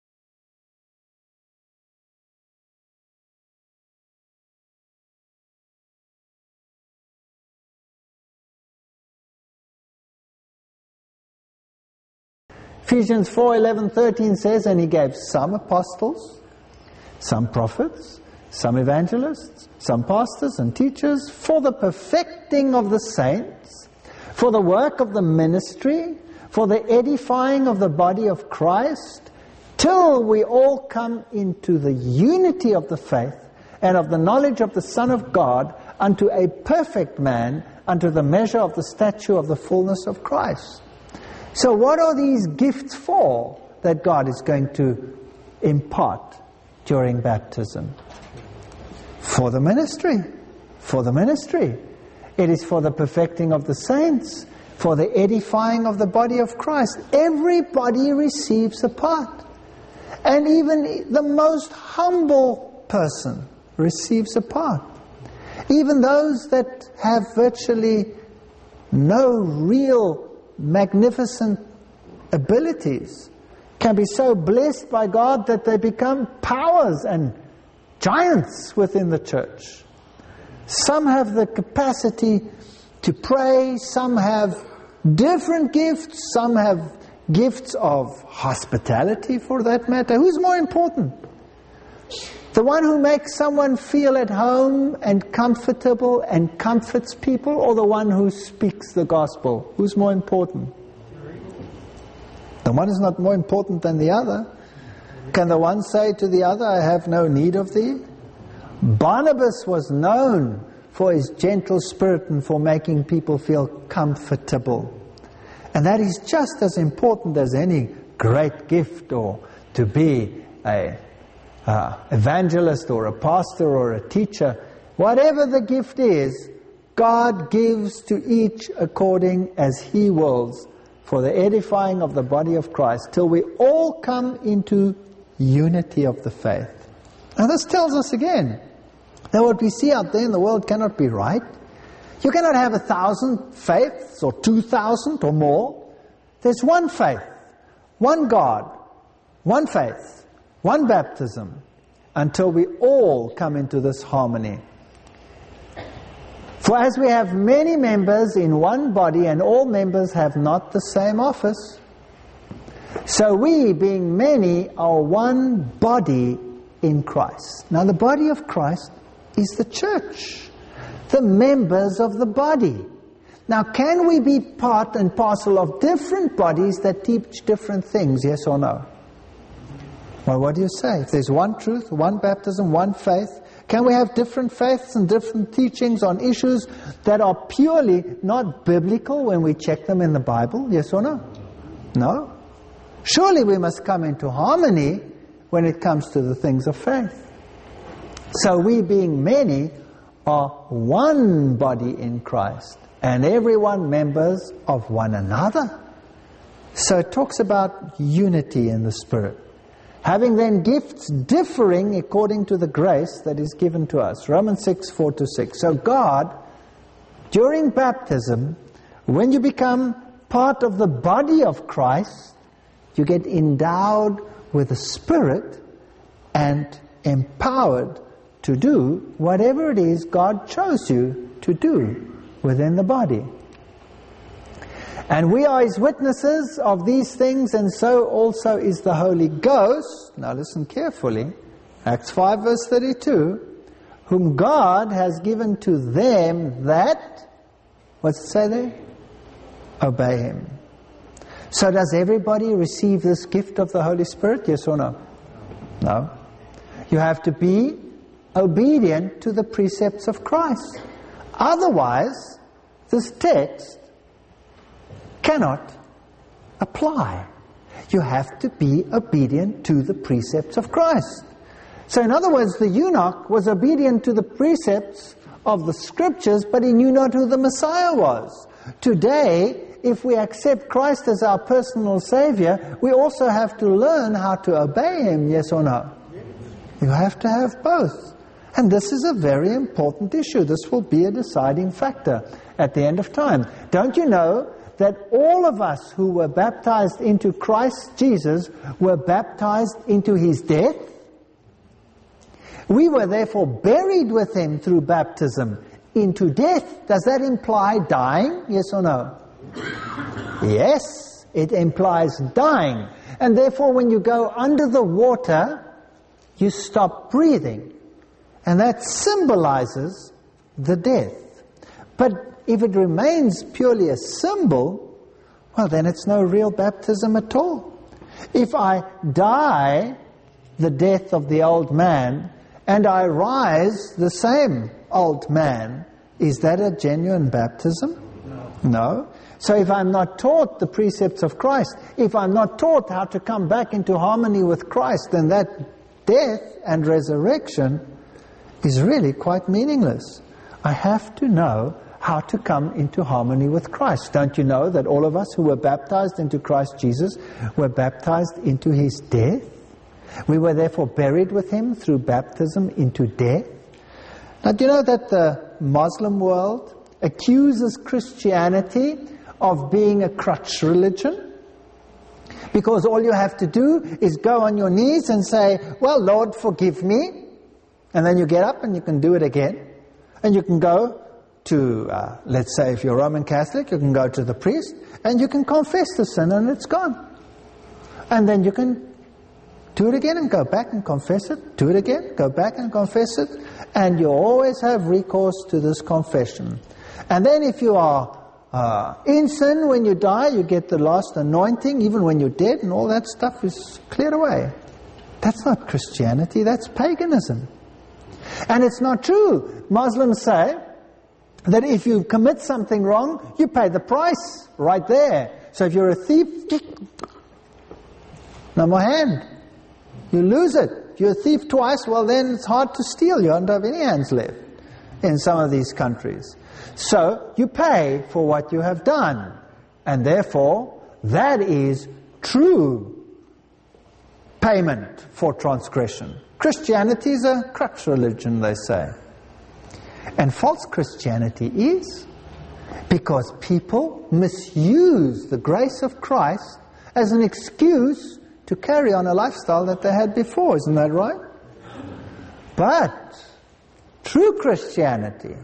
Ephesians four, eleven, thirteen says, and he gave some apostles, some prophets, some evangelists, some pastors and teachers, for the perfecting of the saints, for the work of the ministry, for the edifying of the body of Christ, till we all come into the unity of the faith and of the knowledge of the Son of God, unto a perfect man, unto the measure of the stature of the fullness of Christ. So what are these gifts for that God is going to impart during baptism? For the ministry. For the ministry. It is for the perfecting of the saints, for the edifying of the body of Christ. Everybody receives a part. And even the most humble person receives a part. Even those that have virtually no real magnificent abilities can be so blessed by God that they become powers and giants within the church. Some have the capacity to pray, some have different gifts, some have gifts of hospitality for that matter. Who's more important? The one who makes someone feel at home and comfortable and comforts people, or the one who speaks the gospel? Who's more important? The one is not more important than the other. Can the one say to the other, I have no need of thee? Barnabas was known for his gentle spirit and for making people feel comfortable. And that is just as important as any great gift, or to be a Uh, evangelist or a pastor or a teacher. Whatever the gift is, God gives to each according as He wills, for the edifying of the body of Christ, till we all come into unity of the faith. Now this tells us again that what we see out there in the world cannot be right. You cannot have a thousand faiths or two thousand or more. There's one faith, one God, one faith, one baptism, until we all come into this harmony. For as we have many members in one body, and all members have not the same office, So we, being many, are one body in Christ. Now the body of Christ is the church, the members of the body. Now can we be part and parcel of different bodies that teach different things, yes or no? Well, what do you say? If there's one truth, one baptism, one faith, can we have different faiths and different teachings on issues that are purely not biblical when we check them in the Bible, yes or no? No. Surely we must come into harmony when it comes to the things of faith. So we, being many, are one body in Christ, and everyone members of one another. So it talks about unity in the Spirit. Having then gifts differing according to the grace that is given to us. Romans six, four to six. So God, during baptism, when you become part of the body of Christ, you get endowed with the Spirit and empowered to do whatever it is God chose you to do within the body. And we are His witnesses of these things, and so also is the Holy Ghost. Now listen carefully. Acts five verse thirty-two. Whom God has given to them that, what's it say there? Obey Him. So does everybody receive this gift of the Holy Spirit? Yes or no? No. You have to be obedient to the precepts of Christ. Otherwise, this text cannot apply. You have to be obedient to the precepts of Christ. So in other words, the eunuch was obedient to the precepts of the Scriptures, but he knew not who the Messiah was. Today, if we accept Christ as our personal Savior, we also have to learn how to obey Him, yes or no? You have to have both. And this is a very important issue. This will be a deciding factor at the end of time. Don't you know that all of us who were baptized into Christ Jesus were baptized into His death? We were therefore buried with Him through baptism into death. Does that imply dying? Yes or no? Yes, it implies dying. And therefore when you go under the water, you stop breathing. And that symbolizes the death. But if it remains purely a symbol, well then it's no real baptism at all. If I die the death of the old man, and I rise the same old man, is that a genuine baptism? No. No. So if I'm not taught the precepts of Christ, if I'm not taught how to come back into harmony with Christ, then that death and resurrection is really quite meaningless. I have to know how to come into harmony with Christ. Don't you know that all of us who were baptized into Christ Jesus were baptized into His death? We were therefore buried with Him through baptism into death. Now, do you know that the Muslim world accuses Christianity of being a crutch religion? Because all you have to do is go on your knees and say, well, Lord, forgive me. And then you get up and you can do it again. And you can go to, uh, let's say if you're Roman Catholic, you can go to the priest and you can confess the sin and it's gone. And then you can do it again and go back and confess it. Do it again, go back and confess it. And you always have recourse to this confession. And then if you are uh, in sin when you die, you get the last anointing, even when you're dead, and all that stuff is cleared away. That's not Christianity, that's paganism. And it's not true. Muslims say that if you commit something wrong, you pay the price right there. So if you're a thief, no more hand. You lose it. If you're a thief twice, well then it's hard to steal. You don't have any hands left in some of these countries. So you pay for what you have done. And therefore, that is true payment for transgression. Christianity is a crutch religion, they say. And false Christianity is because people misuse the grace of Christ as an excuse to carry on a lifestyle that they had before. Isn't that right? But true Christianity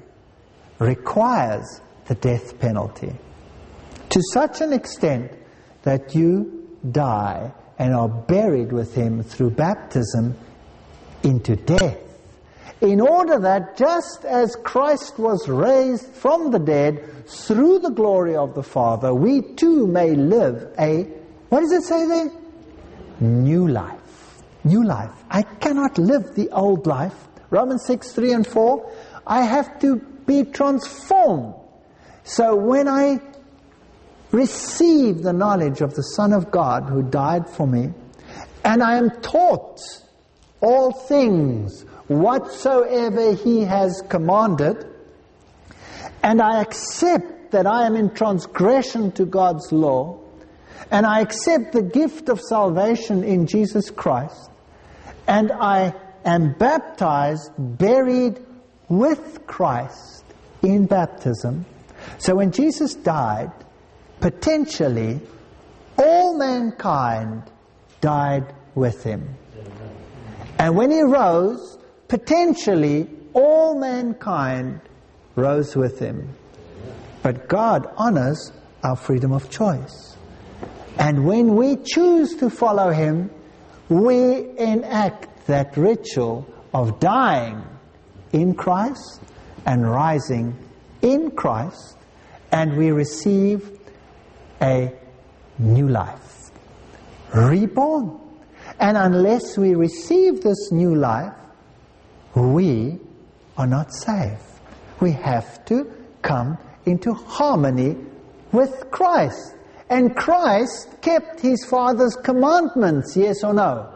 requires the death penalty to such an extent that you die and are buried with him through baptism into death, in order that just as Christ was raised from the dead through the glory of the Father, we too may live a, what does it say there? New life. New life. I cannot live the old life. Romans six, three and four. I have to be transformed. So when I receive the knowledge of the Son of God who died for me, and I am taught all things whatsoever he has commanded, and I accept that I am in transgression to God's law, and I accept the gift of salvation in Jesus Christ, and I am baptized, buried with Christ in baptism. So when Jesus died, potentially all mankind died with him. And when he rose, potentially all mankind rose with him. But God honors our freedom of choice. And when we choose to follow him, we enact that ritual of dying in Christ and rising in Christ, and we receive a new life, reborn. And unless we receive this new life, we are not saved. We have to come into harmony with Christ. And Christ kept his Father's commandments, yes or no?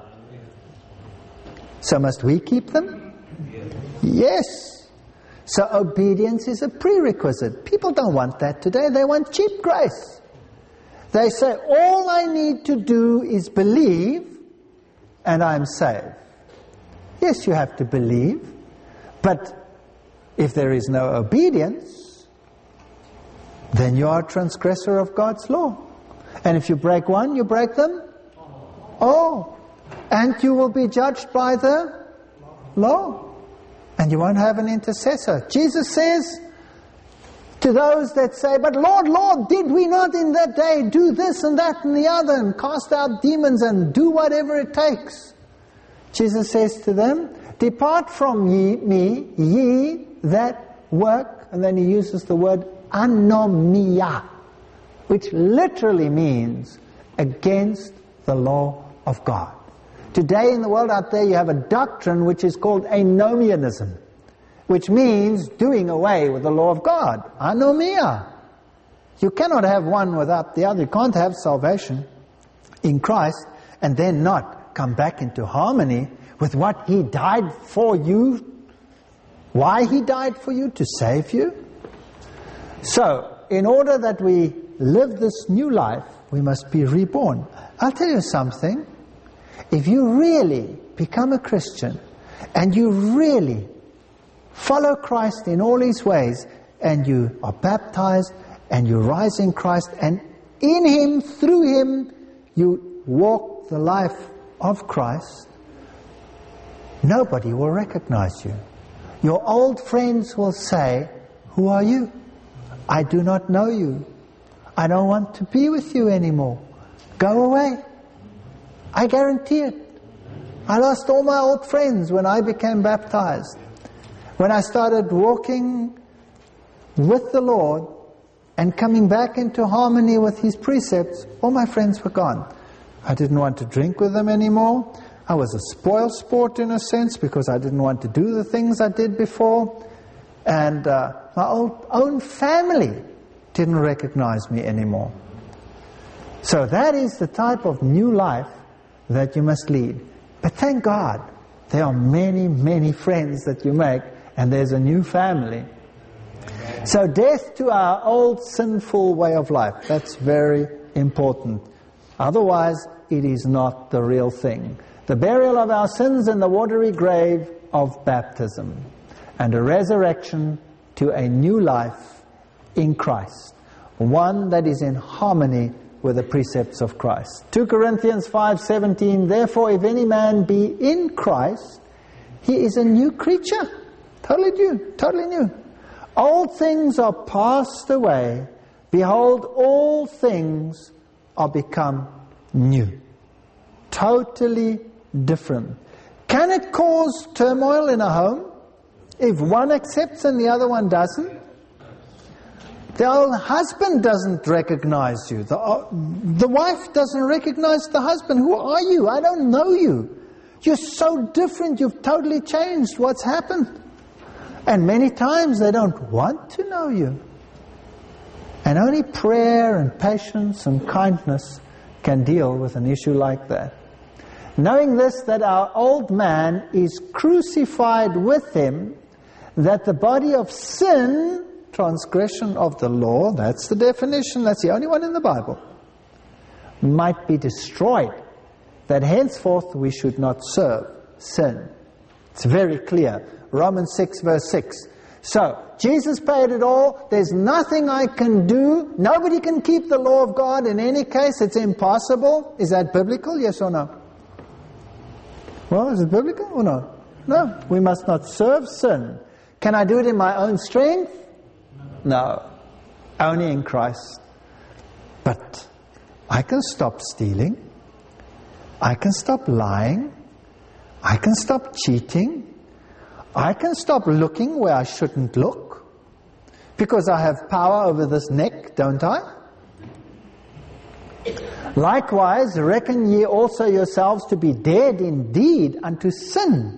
So must we keep them? Yes. So obedience is a prerequisite. People don't want that today. They want cheap grace. They say, all I need to do is believe and I'm saved. Yes, you have to believe, but if there is no obedience, then you are a transgressor of God's law. And if you break one, you break them all. And you will be judged by the law. And you won't have an intercessor. Jesus says to those that say, but Lord, Lord, did we not in that day do this and that and the other and cast out demons and do whatever it takes? Jesus says to them, depart from ye, me, ye that work, and then he uses the word anomia, which literally means against the law of God. Today in the world out there you have a doctrine which is called anomianism, which means doing away with the law of God. Anomia. You cannot have one without the other. You can't have salvation in Christ and then not come back into harmony with what he died for you. Why he died for you? To save you. So, in order that we live this new life, we must be reborn. I'll tell you something. If you really become a Christian and you really follow Christ in all his ways and you are baptized and you rise in Christ and in him, through him, you walk the life of Christ, nobody will recognize you. Your old friends will say, who are you? I do not know you. I don't want to be with you anymore. Go away. I guarantee it. I lost all my old friends when I became baptized. When I started walking with the Lord and coming back into harmony with his precepts, all my friends were gone. I didn't want to drink with them anymore. I was a spoil sport in a sense because I didn't want to do the things I did before. And uh, my old, own family didn't recognize me anymore. So that is the type of new life that you must lead. But thank God, there are many, many friends that you make, and there's a new family. So death to our old sinful way of life, that's very important. Otherwise, it is not the real thing. The burial of our sins in the watery grave of baptism, and a resurrection to a new life in Christ, one that is in harmony with the precepts of Christ. Second Corinthians five seventeen, therefore if any man be in Christ, he is a new creature. Totally new, totally new. Old things are passed away. Behold, all things are become new. Totally different. Can it cause turmoil in a home if one accepts and the other one doesn't? The old husband doesn't recognize you. The, uh, the wife doesn't recognize the husband. Who are you? I don't know you. You're so different. You've totally changed. What's happened? And many times they don't want to know you. And only prayer and patience and kindness can deal with an issue like that. Knowing this, that our old man is crucified with him, that the body of sin, transgression of the law, that's the definition, that's the only one in the Bible, might be destroyed, that henceforth we should not serve sin. It's very clear. Romans six verse six. So, Jesus paid it all. There's nothing I can do. Nobody can keep the law of God in any case. It's impossible. Is that biblical? Yes or no? Well, is it biblical or no? No. We must not serve sin. Can I do it in my own strength? No. Only in Christ. But I can stop stealing. I can stop lying. I can stop cheating. I can stop looking where I shouldn't look. Because I have power over this neck, don't I? Likewise, reckon ye also yourselves to be dead indeed unto sin.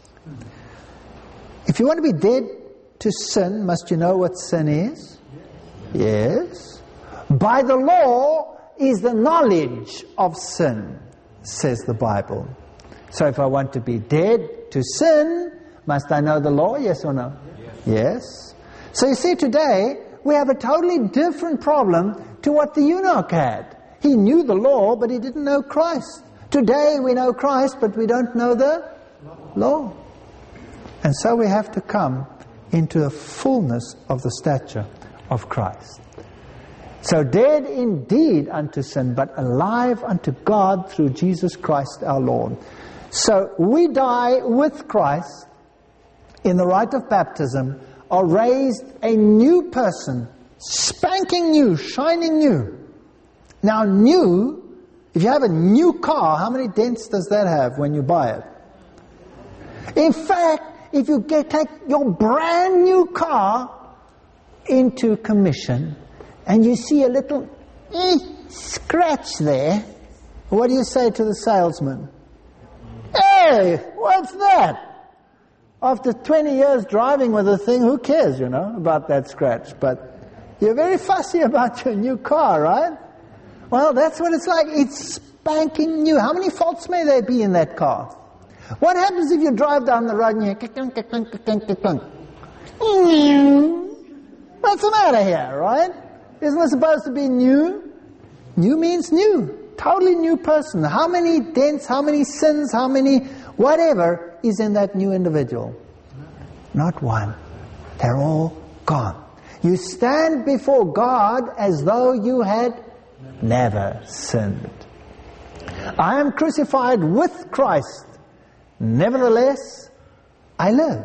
If you want to be dead to sin, must you know what sin is? Yes. By the law is the knowledge of sin, says the Bible. So if I want to be dead to sin, must I know the law? Yes or no? Yes. Yes. So you see, today we have a totally different problem to what the eunuch had. He knew the law, but he didn't know Christ. Today we know Christ, but we don't know the law. And so we have to come into the fullness of the stature of Christ. So dead indeed unto sin, but alive unto God through Jesus Christ our Lord. So we die with Christ in the rite of baptism, are raised a new person, spanking new, shining new. Now new, if you have a new car, how many dents does that have when you buy it? In fact, if you get take your brand new car into commission and you see a little eh, scratch there, what do you say to the salesman? Hey, what's that? After twenty years driving with the thing, who cares, you know, about that scratch? But you're very fussy about your new car, right? Well, that's what it's like. It's spanking new. How many faults may there be in that car? What happens if you drive down the road and you clunk, clunk, clunk, clunk? What's the matter here, right? Isn't it supposed to be new? New means new. Totally new person. How many dents, how many sins, how many whatever is in that new individual? Not one. They're all gone. You stand before God as though you had never sinned. I am crucified with Christ. Nevertheless, I live.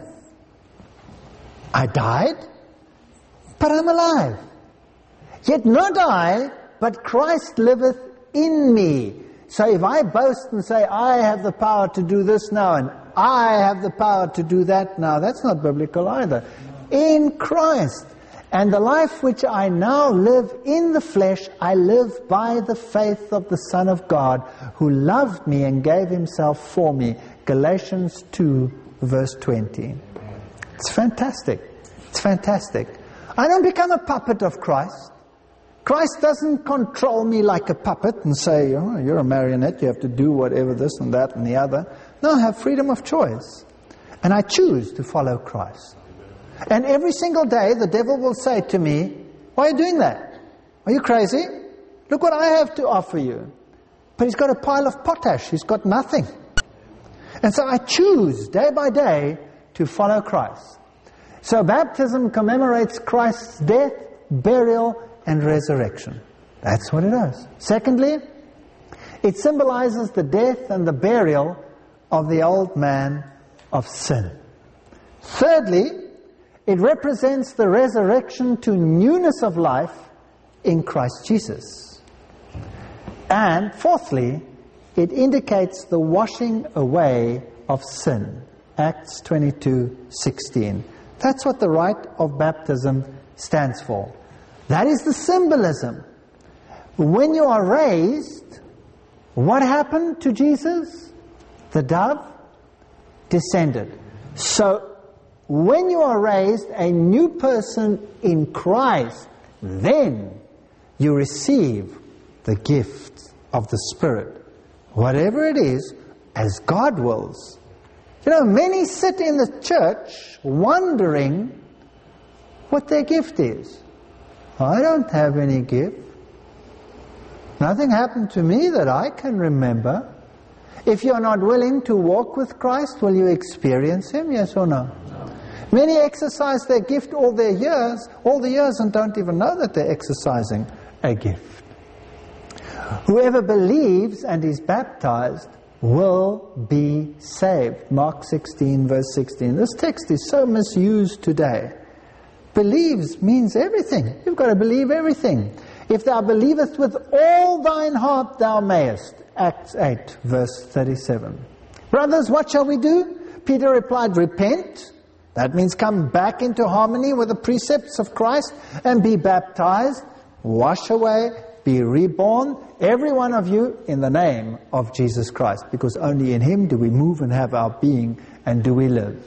I died, but I'm alive. Yet not I, but Christ liveth in me. So if I boast and say, I have the power to do this now, and I have the power to do that now, that's not biblical either. In Christ. And the life which I now live in the flesh, I live by the faith of the Son of God, who loved me and gave himself for me. Galatians two, verse twenty. It's fantastic. It's fantastic. I don't become a puppet of Christ. Christ doesn't control me like a puppet and say, oh, you're a marionette, you have to do whatever this and that and the other. No, I have freedom of choice. And I choose to follow Christ. And every single day the devil will say to me, why are you doing that? Are you crazy? Look what I have to offer you. But he's got a pile of potash. He's got nothing. And so I choose day by day to follow Christ. So baptism commemorates Christ's death, burial, and resurrection. That's what it is. Secondly, it symbolizes the death and the burial of the old man of sin. Thirdly, it represents the resurrection to newness of life in Christ Jesus. And fourthly, it indicates the washing away of sin. Acts twenty-two sixteen. That's what the rite of baptism stands for. That is the symbolism. When you are raised, what happened to Jesus? The dove descended. So, when you are raised a new person in Christ, then you receive the gift of the Spirit. Whatever it is, as God wills. You know, many sit in the church wondering what their gift is. I don't have any gift. Nothing happened to me that I can remember. If you're not willing to walk with Christ, will you experience Him? Yes or no? No. Many exercise their gift all their years, all the years, and don't even know that they're exercising a gift. Whoever believes and is baptized will be saved. Mark sixteen verse sixteen. This text is so misused today. Believes means everything. You've got to believe everything. If thou believest with all thine heart, thou mayest. Acts eight verse thirty-seven. Brothers, what shall we do? Peter replied, repent. That means come back into harmony with the precepts of Christ and be baptized, wash away, be reborn, every one of you, in the name of Jesus Christ, because only in Him do we move and have our being, and do we live.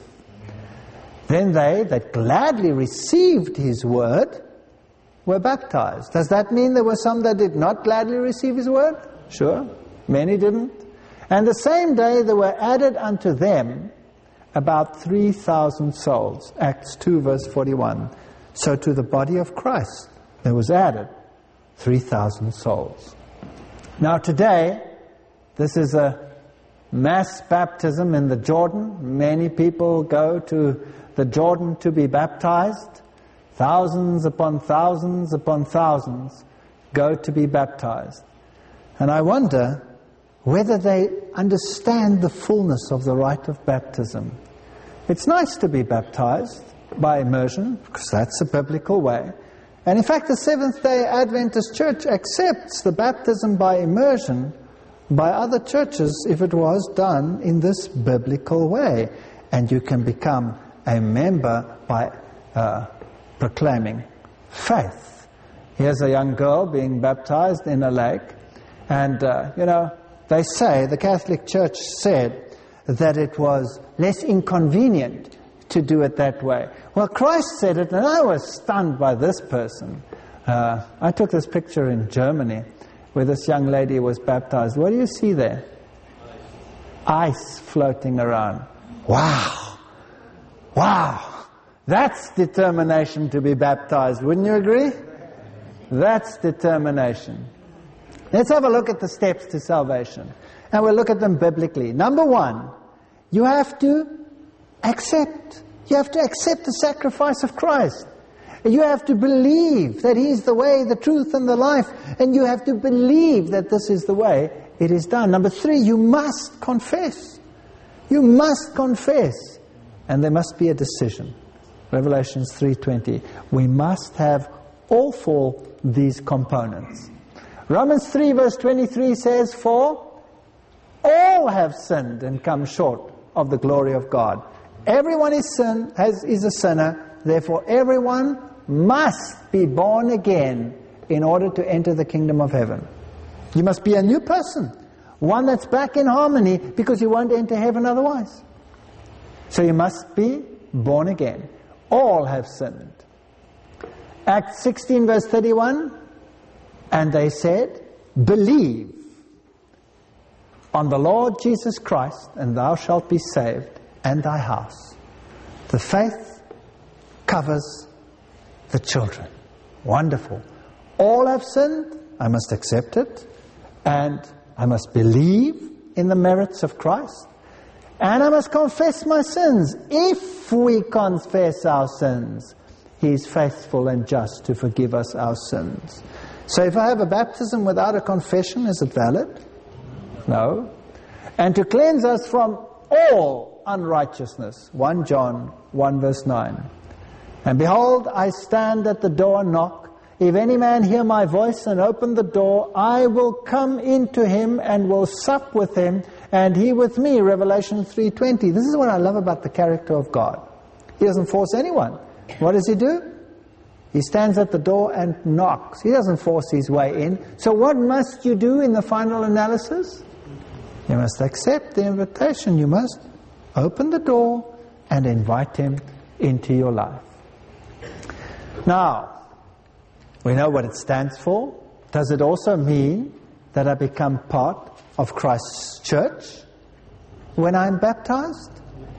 Then they that gladly received His word were baptized. Does that mean there were some that did not gladly receive His word? Sure, many didn't. And the same day there were added unto them about three thousand souls. Acts two verse forty-one. So to the body of Christ there was added three thousand souls. Now today, this is a mass baptism in the Jordan. Many people go to the Jordan to be baptized. Thousands upon thousands upon thousands go to be baptized. And I wonder whether they understand the fullness of the rite of baptism. It's nice to be baptized by immersion, because that's a biblical way. And in fact, the Seventh-day Adventist Church accepts the baptism by immersion by other churches if it was done in this biblical way. And you can become a member by uh, proclaiming faith. Here's a young girl being baptized in a lake. And, uh, you know, they say, the Catholic Church said that it was less inconvenient to do it that way. Well, Christ said it, and I was stunned by this person. Uh, I took this picture in Germany where this young lady was baptized. What do you see there? Ice floating around. Wow! Wow! That's determination to be baptized, wouldn't you agree? That's determination. Let's have a look at the steps to salvation. And we'll look at them biblically. Number one, you have to accept. You have to accept the sacrifice of Christ. You have to believe that He's the way, the truth, and the life. And you have to believe that this is the way it is done. Number three, you must confess. You must confess. And there must be a decision. Revelation three twenty. We must have all four these components. Romans three verse twenty-three says, for all have sinned and come short of the glory of God. Everyone is sin, has, is a sinner, therefore everyone must be born again in order to enter the kingdom of heaven. You must be a new person, one that's back in harmony, because you won't enter heaven otherwise. So you must be born again. All have sinned. Acts sixteen verse thirty-one, and they said, believe on the Lord Jesus Christ, and thou shalt be saved, and thy house. The faith covers the children. Wonderful. All have sinned, I must accept it, and I must believe in the merits of Christ, and I must confess my sins. If we confess our sins, He is faithful and just to forgive us our sins. So if I have a baptism without a confession, is it valid? No. And to cleanse us from all unrighteousness. First John one verse nine. And behold, I stand at the door and knock. If any man hear my voice and open the door, I will come into him and will sup with him, and he with me. Revelation three twenty. This is what I love about the character of God. He doesn't force anyone. What does he do? He stands at the door and knocks. He doesn't force his way in. So what must you do in the final analysis? You must accept the invitation. You must open the door and invite him into your life. Now, we know what it stands for. Does it also mean that I become part of Christ's church when I'm baptized?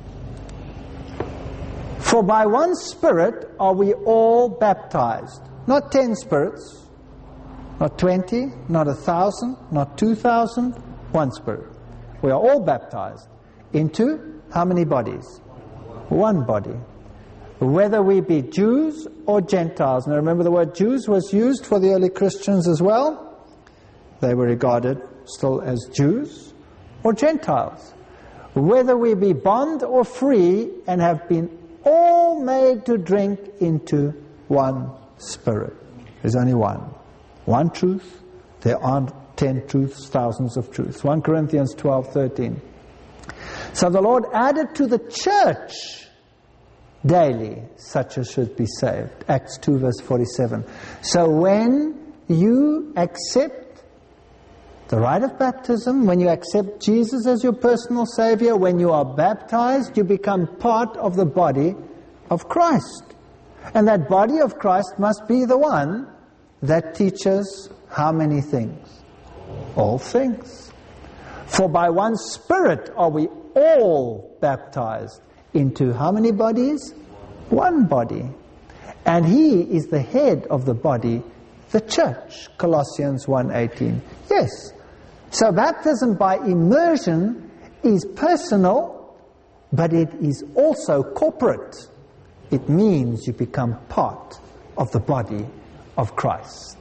For by one Spirit are we all baptized. Not ten spirits, not twenty, not a thousand, not two thousand, one Spirit. We are all baptized into how many bodies? One body. Whether we be Jews or Gentiles. Now remember, the word Jews was used for the early Christians as well. They were regarded still as Jews or Gentiles. Whether we be bond or free, and have been all made to drink into one Spirit. There's only one. One truth. There aren't ten truths, thousands of truths. First Corinthians twelve thirteen. So the Lord added to the church daily such as should be saved. Acts two verse forty-seven. So when you accept the rite of baptism, when you accept Jesus as your personal Savior, when you are baptized, you become part of the body of Christ. And that body of Christ must be the one that teaches how many things? All things. For by one Spirit are we all baptized into how many bodies? One body. And He is the head of the body, the church. Colossians one eighteen. Yes. So baptism by immersion is personal, but it is also corporate. It means you become part of the body of Christ.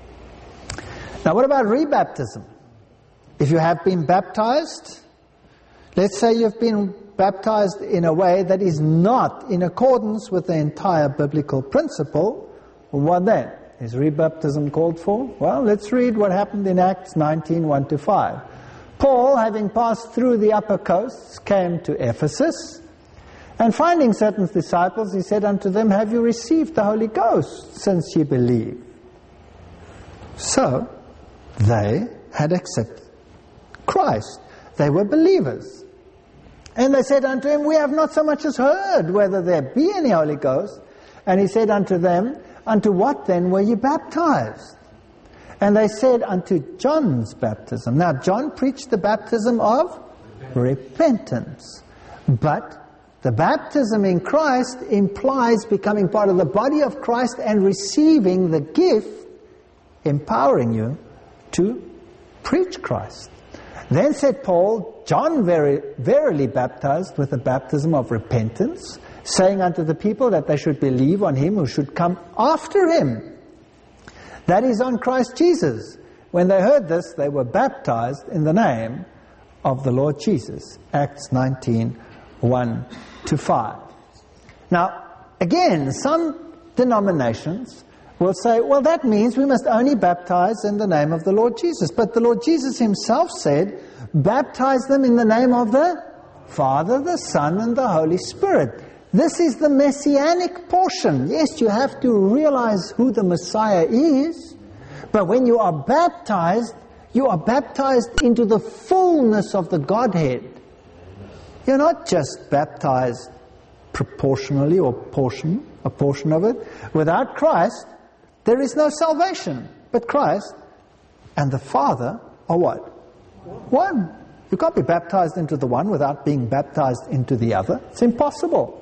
Now what about rebaptism? If you have been baptized, let's say you've been baptized in a way that is not in accordance with the entire biblical principle, what then? Is rebaptism called for? Well, let's read what happened in Acts nineteen, one to five. Paul, having passed through the upper coasts, came to Ephesus, and finding certain disciples, he said unto them, Have you received the Holy Ghost since ye believe? So, they had accepted Christ. They were believers. And they said unto him, We have not so much as heard whether there be any Holy Ghost. And he said unto them, Unto what then were ye baptized? And they said, Unto John's baptism. Now John preached the baptism of repentance. But the baptism in Christ implies becoming part of the body of Christ and receiving the gift empowering you to preach Christ. Then said Paul, John very, verily baptized with the baptism of repentance, saying unto the people that they should believe on him who should come after him. That is, on Christ Jesus. When they heard this, they were baptized in the name of the Lord Jesus. Acts nineteen, one to five. Now, again, some denominations will say, well, that means we must only baptize in the name of the Lord Jesus. But the Lord Jesus himself said, baptize them in the name of the Father, the Son, and the Holy Spirit. This is the messianic portion. Yes, you have to realize who the Messiah is. But when you are baptized, you are baptized into the fullness of the Godhead. You're not just baptized proportionally or portion, a portion of it. Without Christ, there is no salvation. But Christ and the Father are what? One. You can't be baptized into the one without being baptized into the other. It's impossible.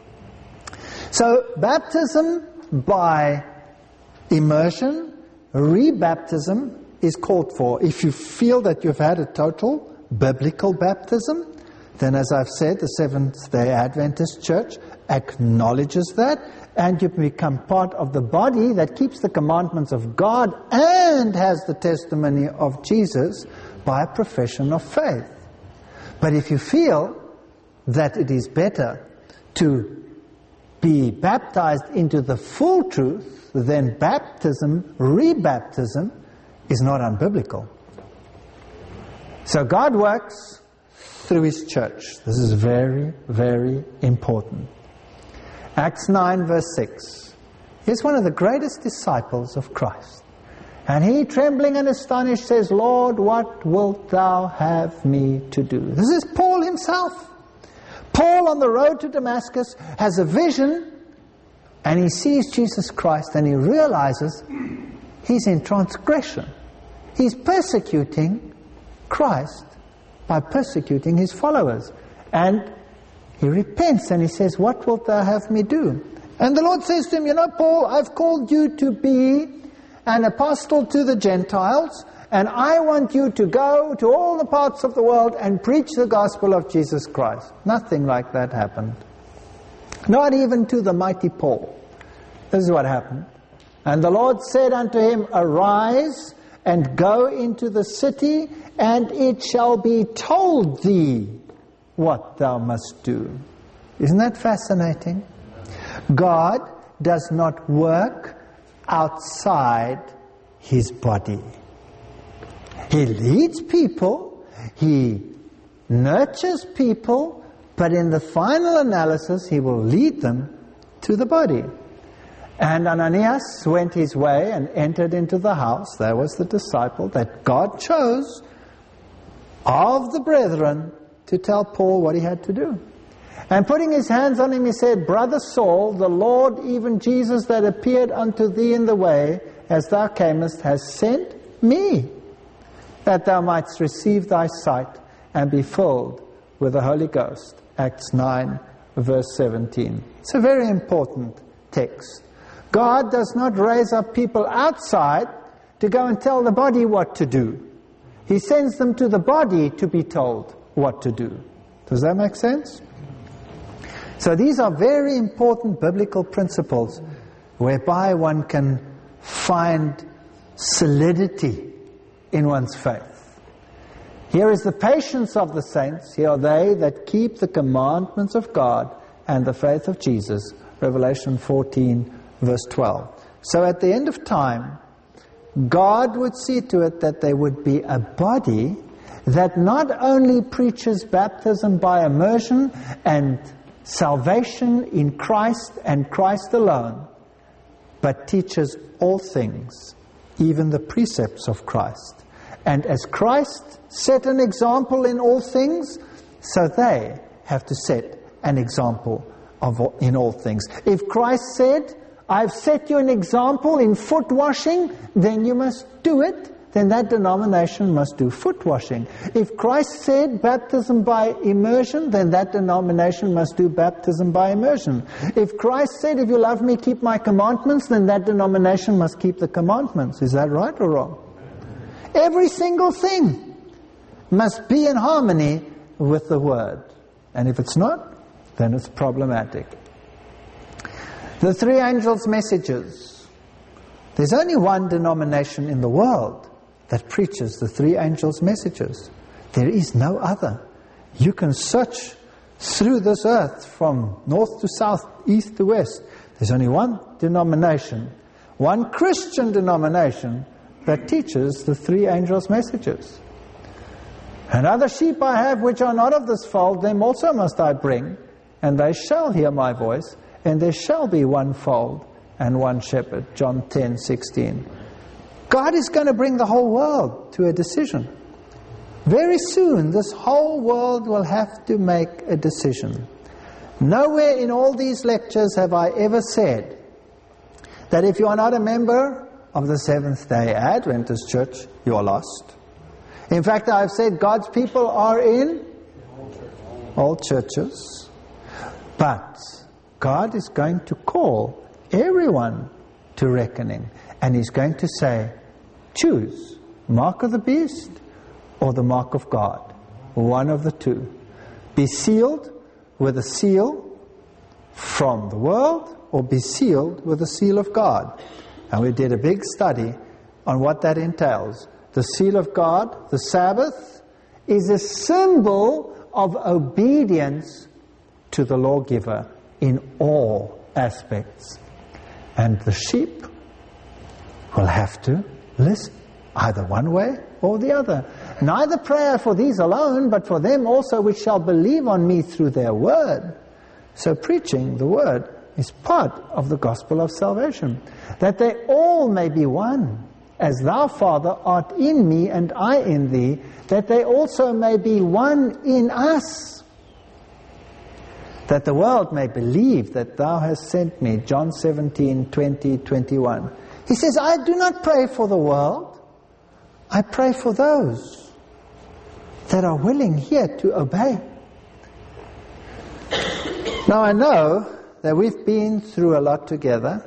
So, baptism by immersion, rebaptism is called for. If you feel that you've had a total biblical baptism, then as I've said, the Seventh-day Adventist Church acknowledges that, and you become part of the body that keeps the commandments of God and has the testimony of Jesus by a profession of faith. But if you feel that it is better to be baptized into the full truth, then baptism, rebaptism, is not unbiblical. So God works through His church. This is very, very important. Acts nine verse six. He's one of the greatest disciples of Christ. And he, trembling and astonished, says, Lord, what wilt thou have me to do? This is Paul himself. Paul on the road to Damascus has a vision, and he sees Jesus Christ, and he realizes he's in transgression. He's persecuting Christ by persecuting his followers. And he repents and he says, what wilt thou have me do? And the Lord says to him, you know, Paul, I've called you to be an apostle to the Gentiles, and I want you to go to all the parts of the world and preach the gospel of Jesus Christ. Nothing like that happened. Not even to the mighty Paul. This is what happened. And the Lord said unto him, arise and go into the city, and it shall be told thee what thou must do. Isn't that fascinating? God does not work outside His body. He leads people, He nurtures people, but in the final analysis He will lead them to the body. And Ananias went his way and entered into the house. There was the disciple that God chose of the brethren to tell Paul what he had to do. And putting his hands on him, he said, Brother Saul, the Lord, even Jesus that appeared unto thee in the way, as thou camest, has sent me, that thou mightst receive thy sight and be filled with the Holy Ghost. Acts nine, verse seventeen. It's a very important text. God does not raise up people outside to go and tell the body what to do. He sends them to the body to be told what to do. Does that make sense? So these are very important biblical principles whereby one can find solidity in one's faith. Here is the patience of the saints. Here are they that keep the commandments of God and the faith of Jesus. Revelation fourteen, verse twelve. So at the end of time, God would see to it that there would be a body that not only preaches baptism by immersion and salvation in Christ and Christ alone, but teaches all things, even the precepts of Christ. And as Christ set an example in all things, so they have to set an example of all, in all things. If Christ said, I've set you an example in foot washing, then you must do it. Then that denomination must do foot washing. If Christ said baptism by immersion, then that denomination must do baptism by immersion. If Christ said, if you love me, keep my commandments, then that denomination must keep the commandments. Is that right or wrong? Every single thing must be in harmony with the Word. And if it's not, then it's problematic. The three angels' messages. There's only one denomination in the world that preaches the three angels' messages. There is no other. You can search through this earth from north to south, east to west. There's only one denomination, one Christian denomination that teaches the three angels' messages. And other sheep I have which are not of this fold, them also must I bring, and they shall hear my voice, and there shall be one fold and one shepherd. John ten sixteen. God is going to bring the whole world to a decision. Very soon, this whole world will have to make a decision. Nowhere in all these lectures have I ever said that if you are not a member of the Seventh-day Adventist Church, you are lost. In fact, I've said God's people are in all churches. But God is going to call everyone to reckoning. And He's going to say, choose mark of the beast or the mark of God. One of the two. Be sealed with a seal from the world, or be sealed with the seal of God. And we did a big study on what that entails. The seal of God, the Sabbath, is a symbol of obedience to the lawgiver in all aspects. And the sheep will have to listen, either one way or the other. Neither pray I for these alone, but for them also which shall believe on me through their word. So preaching the word is part of the gospel of salvation, that they all may be one, as thou, Father, art in me and I in thee, that they also may be one in us, that the world may believe that thou hast sent me. John seventeen, twenty, twenty-one. He says, I do not pray for the world, I pray for those that are willing here to obey. Now I know that we've been through a lot together,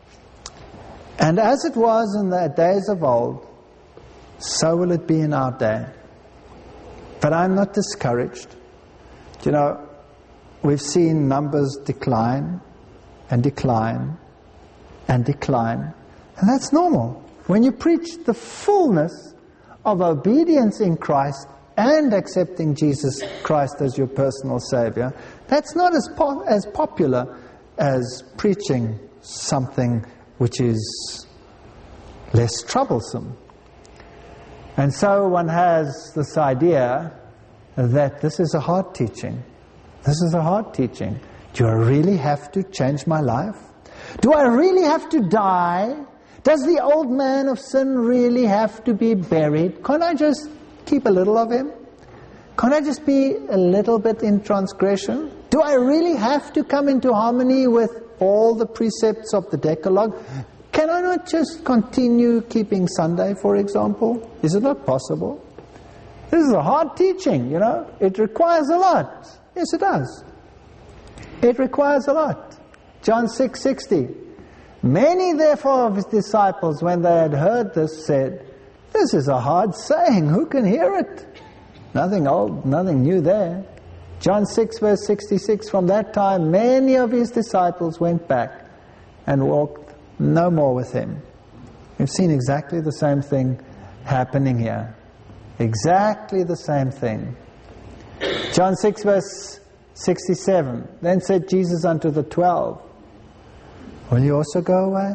and as it was in the days of old, so will it be in our day. But I'm not discouraged. You know, we've seen numbers decline and decline and decline, and that's normal. When you preach the fullness of obedience in Christ and accepting Jesus Christ as your personal Savior, that's not as po- as popular as preaching something which is less troublesome. And so one has this idea that this is a hard teaching. This is a hard teaching. Do I really have to change my life? Do I really have to die? Does the old man of sin really have to be buried? Can't I just keep a little of him? Can't I just be a little bit in transgression? Do I really have to come into harmony with all the precepts of the Decalogue? Can I not just continue keeping Sunday, for example? Is it not possible? This is a hard teaching, you know. It requires a lot. Yes, it does. It requires a lot. John six sixty. Many therefore of his disciples, when they had heard this, said, this is a hard saying, who can hear it? Nothing old, nothing new there. John six verse sixty-six, from that time many of his disciples went back and walked no more with him. We've seen exactly the same thing happening here. Exactly the same thing. John six verse sixty-seven, then said Jesus unto the twelve, will you also go away?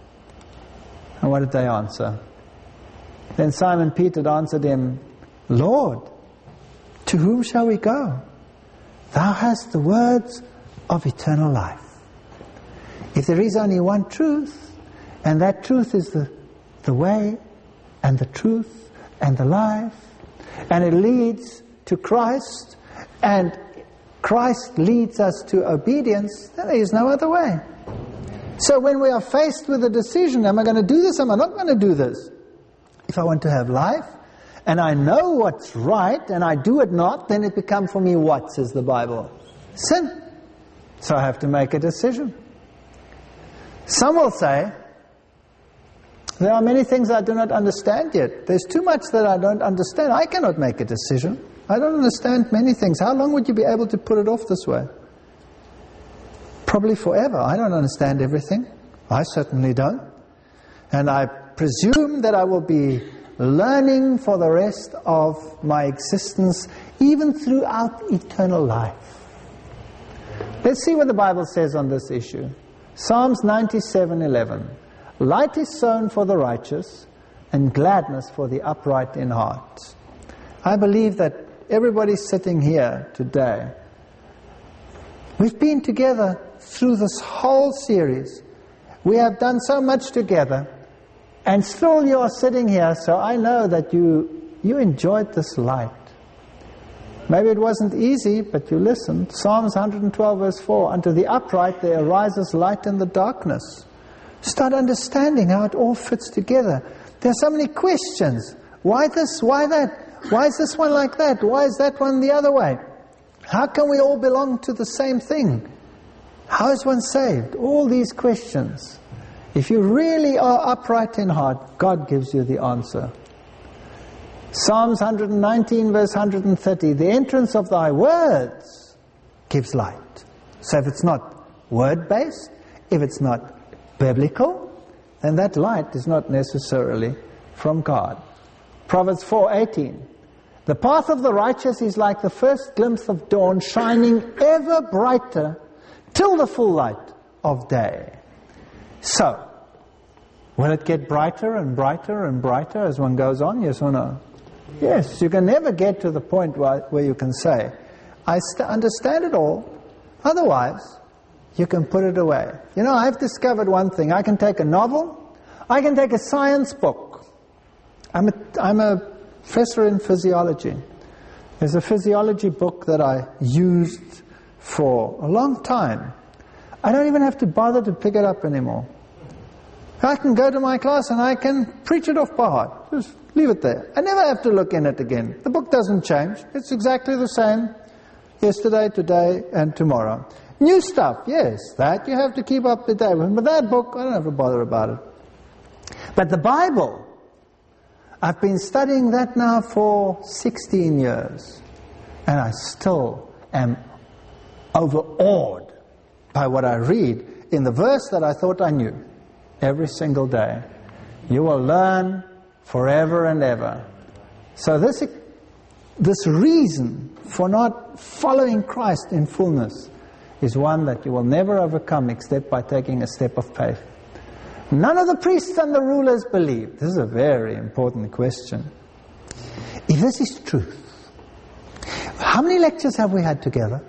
And what did they answer? Then Simon Peter answered him, Lord, to whom shall we go? Thou hast the words of eternal life. If there is only one truth, and that truth is the, the way, and the truth, and the life, and it leads to Christ, and Christ leads us to obedience, then there is no other way. So when we are faced with a decision, am I going to do this, am I not going to do this? If I want to have life, and I know what's right, and I do it not, then it becomes for me what, says the Bible? Sin. So I have to make a decision. Some will say, there are many things I do not understand yet. There's too much that I don't understand. I cannot make a decision. I don't understand many things. How long would you be able to put it off this way? Probably forever. I don't understand everything. I certainly don't. And I presume that I will be learning for the rest of my existence, even throughout eternal life. Let's see what the Bible says on this issue. Psalms ninety-seven eleven. Light is sown for the righteous, and gladness for the upright in heart. I believe that everybody sitting here today, we've been together through this whole series. We have done so much together, and still you are sitting here, so I know that you you enjoyed this light. Maybe it wasn't easy, but you listened. Psalms one twelve verse four, unto the upright there arises light in the darkness. Start understanding how it all fits together. There are so many questions. Why this? Why that? Why is this one like that? Why is that one the other way? How can we all belong to the same thing? How is one saved? All these questions. If you really are upright in heart, God gives you the answer. Psalms one nineteen verse one thirty, the entrance of thy words gives light. So if it's not word-based, if it's not biblical, then that light is not necessarily from God. Proverbs four eighteen, the path of the righteous is like the first glimpse of dawn, shining ever brighter till the full light of day. So, Will it get brighter and brighter and brighter as one goes on, yes or no? Yes, you can never get to the point where, where you can say, I st- understand it all, otherwise you can put it away. You know, I've discovered one thing. I can take a novel, I can take a science book. I'm a, I'm a professor in physiology. There's a physiology book that I used for a long time. I don't even have to bother to pick it up anymore. I can go to my class and I can preach it off by heart. Just leave it there. I never have to look in it again. The book doesn't change. It's exactly the same yesterday, today, and tomorrow. New stuff, yes, that you have to keep up to date with. But that book, I don't have to bother about it. But the Bible, I've been studying that now for sixteen years. And I still am overawed by what I read in the verse that I thought I knew. Every single day. You will learn forever and ever. So this, this reason for not following Christ in fullness is one that you will never overcome except by taking a step of faith. None of the priests and the rulers believed. This is a very important question. If this is truth, how many lectures have we had together?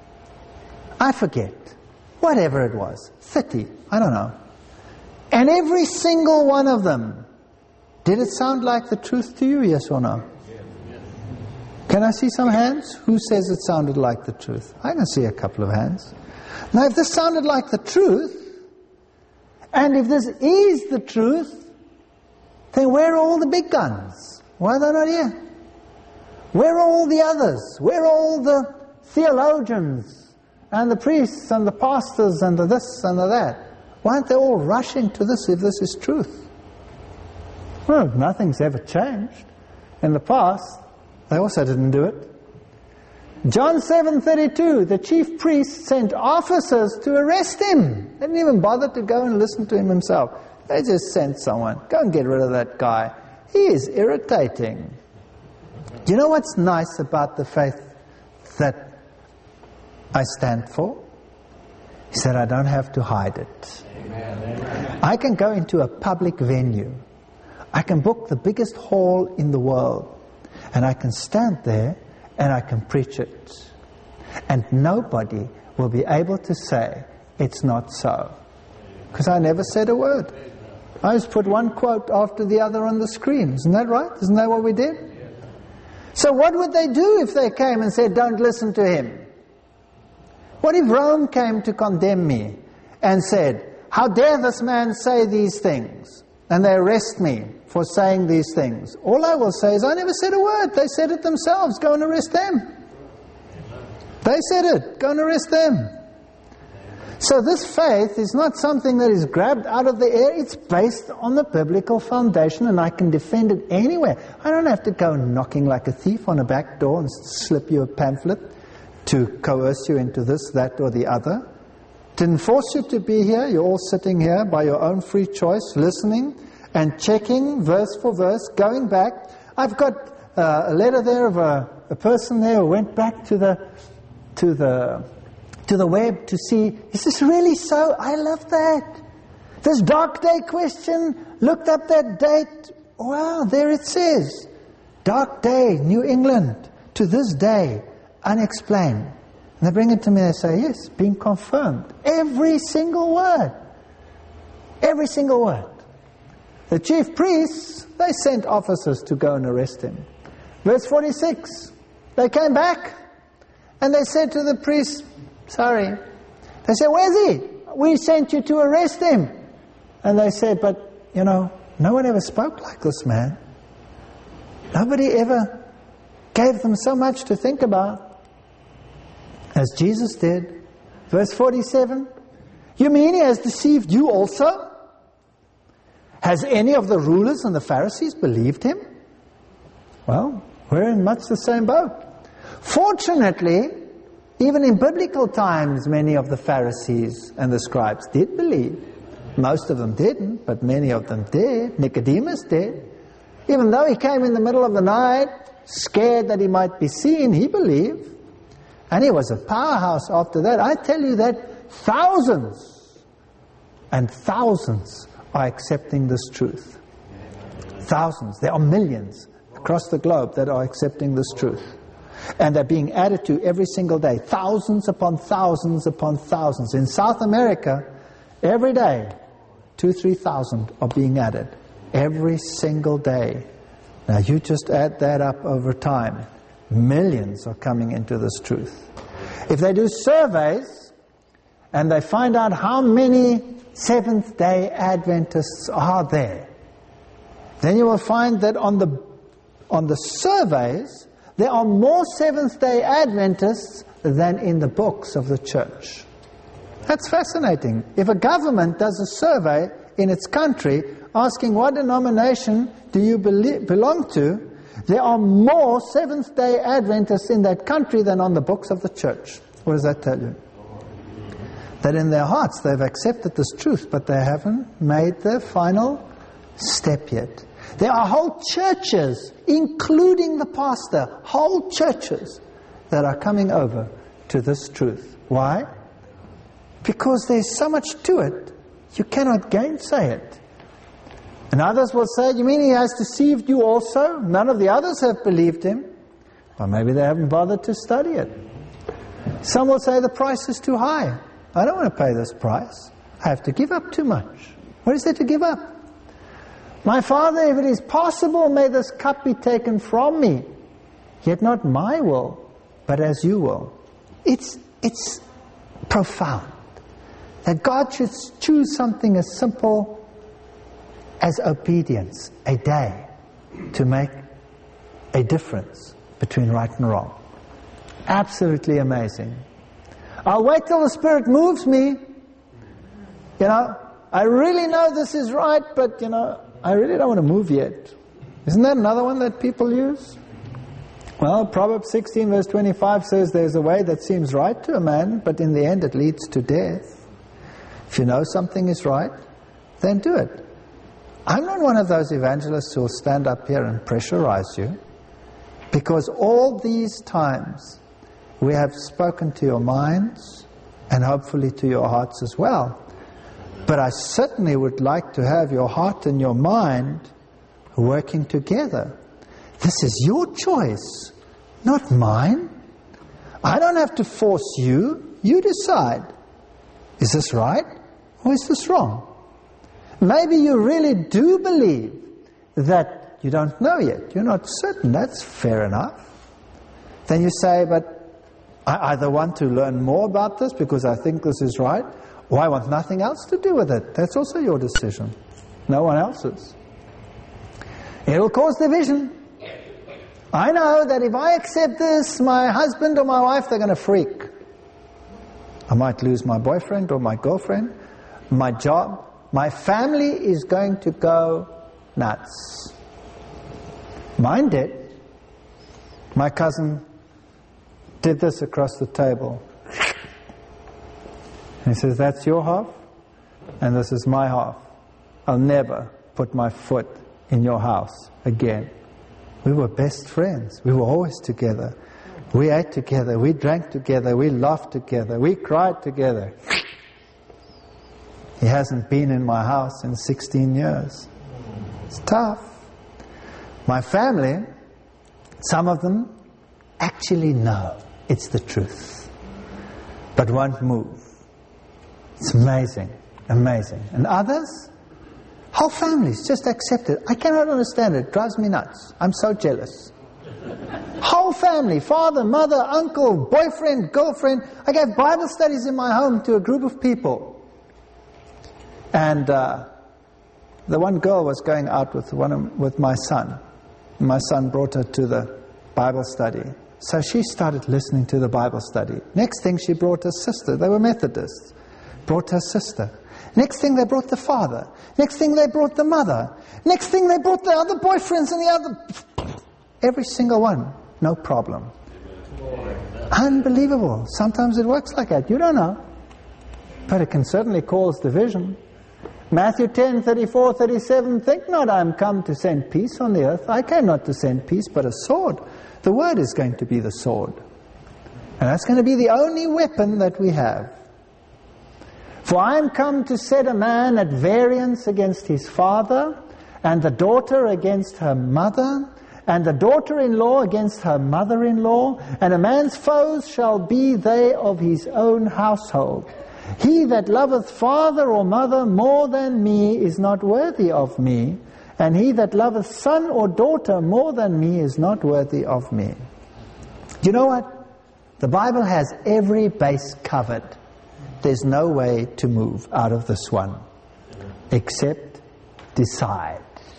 I forget. Whatever it was. thirty. I don't know. And every single one of them, did it sound like the truth to you, yes or no? Can I see some hands? Who says it sounded like the truth? I can see a couple of hands. Now, if this sounded like the truth, and if this is the truth, then where are all the big guns? Why are they not here? Where are all the others? Where are all the theologians and the priests and the pastors and the this and the that? Why aren't they all rushing to this if this is truth? Well, nothing's ever changed. In the past, they also didn't do it. John seven thirty-two, the chief priest sent officers to arrest him. They didn't even bother to go and listen to him himself. They just sent someone. Go and get rid of that guy. He is irritating. Do you know what's nice about the faith that I stand for? He said, I don't have to hide it. Amen. I can go into a public venue. I can book the biggest hall in the world. And I can stand there and I can preach it. And nobody will be able to say it's not so. Because I never said a word. I just put one quote after the other on the screen. Isn't that right? Isn't that what we did? So what would they do if they came and said, don't listen to him? What if Rome came to condemn me and said, how dare this man say these things? And they arrest me for saying these things. All I will say is, I never said a word. They said it themselves. Go and arrest them. They said it. Go and arrest them. So this faith is not something that is grabbed out of the air. It's based on the biblical foundation, and I can defend it anywhere. I don't have to go knocking like a thief on a back door and slip you a pamphlet to coerce you into this, that, or the other. Didn't force you to be here. You're all sitting here by your own free choice, listening and checking verse for verse, going back. I've got uh, a letter there of a, a person there who went back to the to the to the web to see, is this really so? I love that. This dark day question, looked up that date. Wow, there it says. Dark day, New England, to this day, unexplained. And they bring it to me and they say, yes, being confirmed. Every single word. Every single word. The chief priests, they sent officers to go and arrest him. Verse forty-six, they came back and they said to the priests, sorry. They said, where's he? We sent you to arrest him. And they said, but, you know, no one ever spoke like this man. Nobody ever gave them so much to think about as Jesus did. Verse forty-seven, you mean he has deceived you also? Has any of the rulers and the Pharisees believed him? Well, we're in much the same boat. Fortunately, even in biblical times, many of the Pharisees and the scribes did believe. Most of them didn't, but many of them did. Nicodemus did. Even though he came in the middle of the night, scared that he might be seen, he believed. And he was a powerhouse after that. I tell you that thousands and thousands are accepting this truth. Thousands, there are millions across the globe that are accepting this truth. And they're being added to every single day. Thousands upon thousands upon thousands. In South America, every day, two, three thousand are being added. Every single day. Now you just add that up over time. Millions are coming into this truth. If they do surveys and they find out how many Seventh-day Adventists are there, then you will find that on the on the surveys there are more Seventh-day Adventists than in the books of the church. That's fascinating. If a government does a survey in its country asking what denomination do you belong to, there are more Seventh-day Adventists in that country than on the books of the church. What does that tell you? That in their hearts they've accepted this truth, but they haven't made the final step yet. There are whole churches, including the pastor, whole churches that are coming over to this truth. Why? Because there's so much to it, you cannot gainsay it. And others will say, you mean he has deceived you also? None of the others have believed him. Or maybe they haven't bothered to study it. Some will say the price is too high. I don't want to pay this price. I have to give up too much. What is there to give up? My Father, if it is possible, may this cup be taken from me. Yet not my will, but as you will. It's, it's profound. That God should choose something as simple as obedience, a day, to make a difference between right and wrong. Absolutely amazing. I'll wait till the Spirit moves me. You know, I really know this is right, but, you know, I really don't want to move yet. Isn't that another one that people use? Well, Proverbs sixteen verse twenty-five says there's a way that seems right to a man, but in the end it leads to death. If you know something is right, then do it. I'm not one of those evangelists who will stand up here and pressurize you, because all these times we have spoken to your minds and hopefully to your hearts as well. But I certainly would like to have your heart and your mind working together. This is your choice, not mine. I don't have to force you. You decide. Is this right or is this wrong? Maybe you really do believe that you don't know yet. You're not certain. That's fair enough. Then you say, but I either want to learn more about this because I think this is right, or I want nothing else to do with it. That's also your decision. No one else's. It will cause division. I know that if I accept this, my husband or my wife, they're going to freak. I might lose my boyfriend or my girlfriend, my job. My family is going to go nuts. Mine did. My cousin did this across the table. He says, that's your half, and this is my half. I'll never put my foot in your house again. We were best friends. We were always together. We ate together. We drank together. We laughed together. We cried together. He hasn't been in my house in sixteen years. It's tough. My family, some of them actually know it's the truth, but won't move. It's amazing, amazing. And others, whole families just accept it. I cannot understand it. It drives me nuts. I'm so jealous. Whole family, father, mother, uncle, boyfriend, girlfriend. I gave Bible studies in my home to a group of people. And uh, the one girl was going out with one of, with my son. My son brought her to the Bible study. So she started listening to the Bible study. Next thing, she brought her sister. They were Methodists. Brought her sister. Next thing, they brought the father. Next thing, they brought the mother. Next thing, they brought the other boyfriends and the other... Every single one. No problem. Unbelievable. Sometimes it works like that. You don't know. But it can certainly cause division. Matthew ten, thirty-four, thirty-seven, think not I am come to send peace on the earth. I came not to send peace, but a sword. The word is going to be the sword. And that's going to be the only weapon that we have. For I am come to set a man at variance against his father, and the daughter against her mother, and the daughter-in-law against her mother-in-law, and a man's foes shall be they of his own household. He that loveth father or mother more than me is not worthy of me, and he that loveth son or daughter more than me is not worthy of me. You know what? The Bible has every base covered. There's no way to move out of this one, except decide.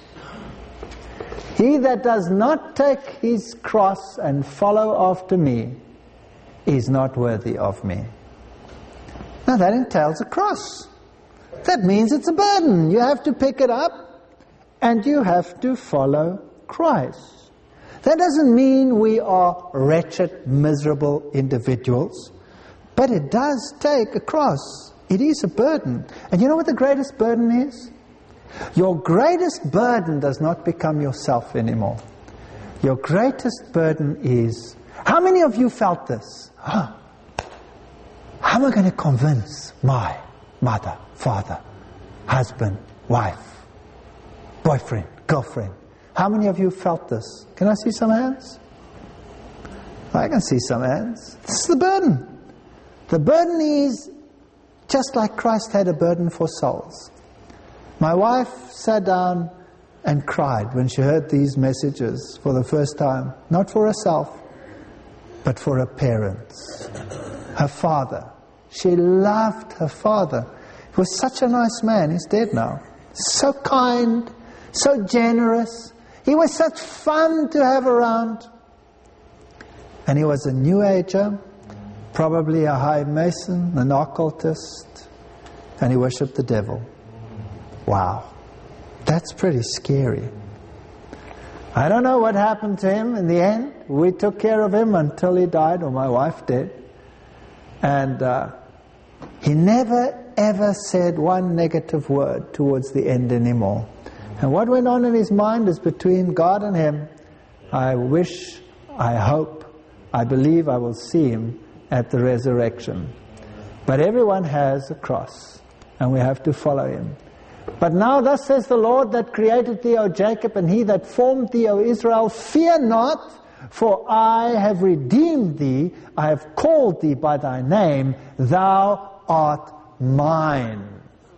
He that does not take his cross and follow after me is not worthy of me. Now that entails a cross. That means it's a burden. You have to pick it up and you have to follow Christ. That doesn't mean we are wretched, miserable individuals, but it does take a cross. It is a burden. And you know what the greatest burden is? Your greatest burden does not become yourself anymore. Your greatest burden is, how many of you felt this? Huh. How am I going to convince my mother, father, husband, wife, boyfriend, girlfriend? How many of you felt this? Can I see some hands? I can see some hands. This is the burden. The burden is just like Christ had a burden for souls. My wife sat down and cried when she heard these messages for the first time. Not for herself, but for her parents, her father. She loved her father. He was such a nice man. He's dead now. So kind, so generous. He was such fun to have around. And he was a New Ager, probably a high mason, an occultist, and he worshipped the devil. Wow, that's pretty scary. I don't know what happened to him in the end. We took care of him until he died, or my wife did. And uh, he never ever said one negative word towards the end anymore. And what went on in his mind is between God and him. I wish, I hope, I believe I will see him at the resurrection. But everyone has a cross, and we have to follow him. But now thus says the Lord that created thee, O Jacob, and he that formed thee, O Israel, fear not, for I have redeemed thee, I have called thee by thy name, thou art mine.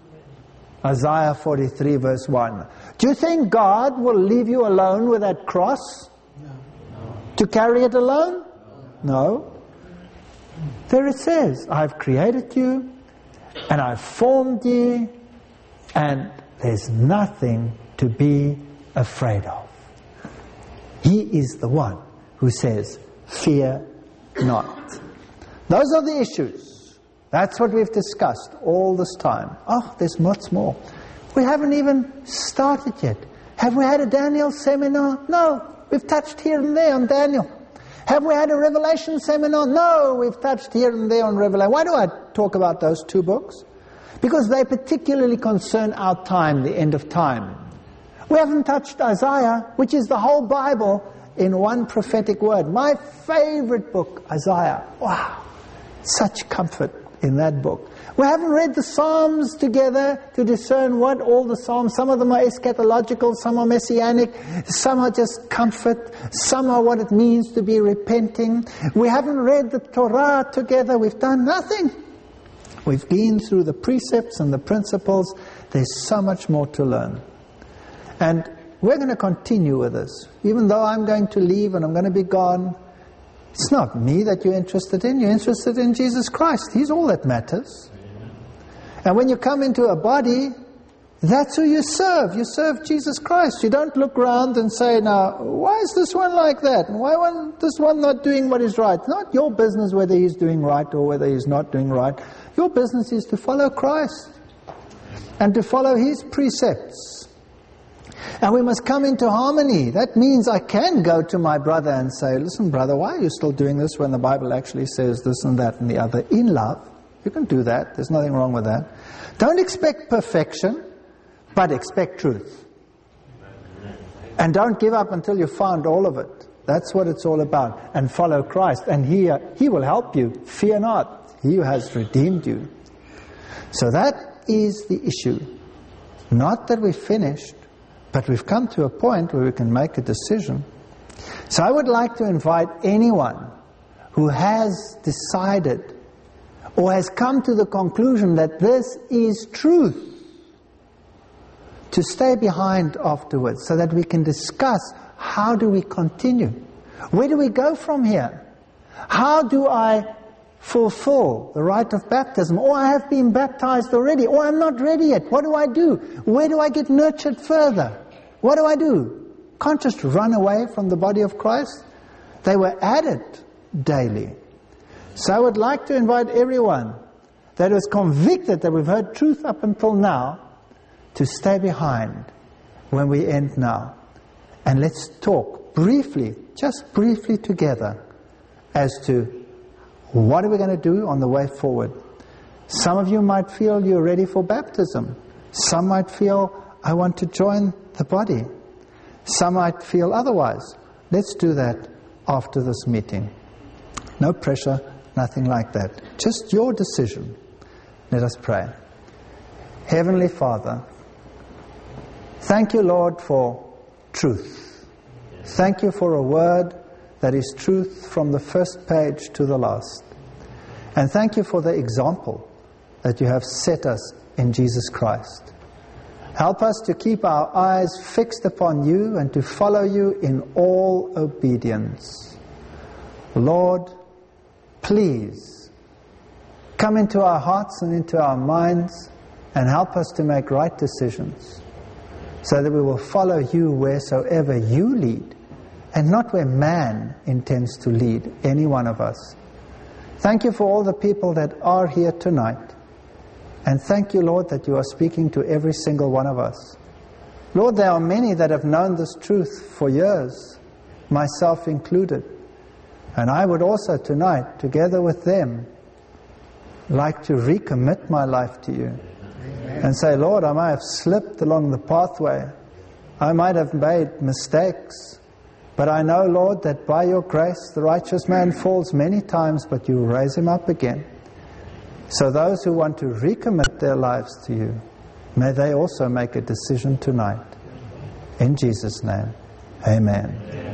Isaiah forty-three verse one. Do you think God will leave you alone with that cross? No. To carry it alone? No. There it says, I've created you, and I've formed you, and there's nothing to be afraid of. He is the one who says, fear not. Those are the issues. That's what we've discussed all this time. Oh, there's much more. We haven't even started yet. Have we had a Daniel seminar? No. We've touched here and there on Daniel. Have we had a Revelation seminar? No. We've touched here and there on Revelation. Why do I talk about those two books? Because they particularly concern our time, the end of time. We haven't touched Isaiah, which is the whole Bible in one prophetic word. My favorite book, Isaiah. Wow, such comfort in that book. We haven't read the Psalms together to discern what all the Psalms, some of them are eschatological, some are messianic, some are just comfort, some are what it means to be repenting. We haven't read the Torah together. We've done nothing. We've been through the precepts and the principles. There's so much more to learn. And we're going to continue with this. Even though I'm going to leave and I'm going to be gone, it's not me that you're interested in. You're interested in Jesus Christ. He's all that matters. And when you come into a body, that's who you serve. You serve Jesus Christ. You don't look around and say, now, why is this one like that? And why is this one not doing what is right? It's not your business whether he's doing right or whether he's not doing right. Your business is to follow Christ and to follow his precepts. And we must come into harmony. That means I can go to my brother and say, listen, brother, why are you still doing this when the Bible actually says this and that and the other? In love. You can do that. There's nothing wrong with that. Don't expect perfection, but expect truth. And don't give up until you've found all of it. That's what it's all about. And follow Christ. And He, uh, he will help you. Fear not. He who has redeemed you. So that is the issue. Not that we've finished, but we've come to a point where we can make a decision. So I would like to invite anyone who has decided or has come to the conclusion that this is truth to stay behind afterwards so that we can discuss how do we continue. Where do we go from here? How do I fulfill the rite of baptism? Or I have been baptized already, or I'm not ready yet. What do I do? Where do I get nurtured further? What do I do? Can't just run away from the body of Christ. They were added daily. So I would like to invite everyone that is convicted that we've heard truth up until now to stay behind when we end now. And let's talk briefly, just briefly together as to what are we going to do on the way forward. Some of you might feel you're ready for baptism. Some might feel, I want to join the body. Some might feel otherwise. Let's do that after this meeting. No pressure, nothing like that. Just your decision. Let us pray. Heavenly Father, thank you, Lord, for truth. Thank you for a word that is truth from the first page to the last. And thank you for the example that you have set us in Jesus Christ. Help us to keep our eyes fixed upon you and to follow you in all obedience. Lord, please come into our hearts and into our minds and help us to make right decisions so that we will follow you wheresoever you lead and not where man intends to lead any one of us. Thank you for all the people that are here tonight. And thank you, Lord, that you are speaking to every single one of us. Lord, there are many that have known this truth for years, myself included. And I would also tonight, together with them, like to recommit my life to you. Amen. And say, Lord, I might have slipped along the pathway. I might have made mistakes. But I know, Lord, that by your grace, the righteous man falls many times, but you raise him up again. So those who want to recommit their lives to you, may they also make a decision tonight. In Jesus' name, amen.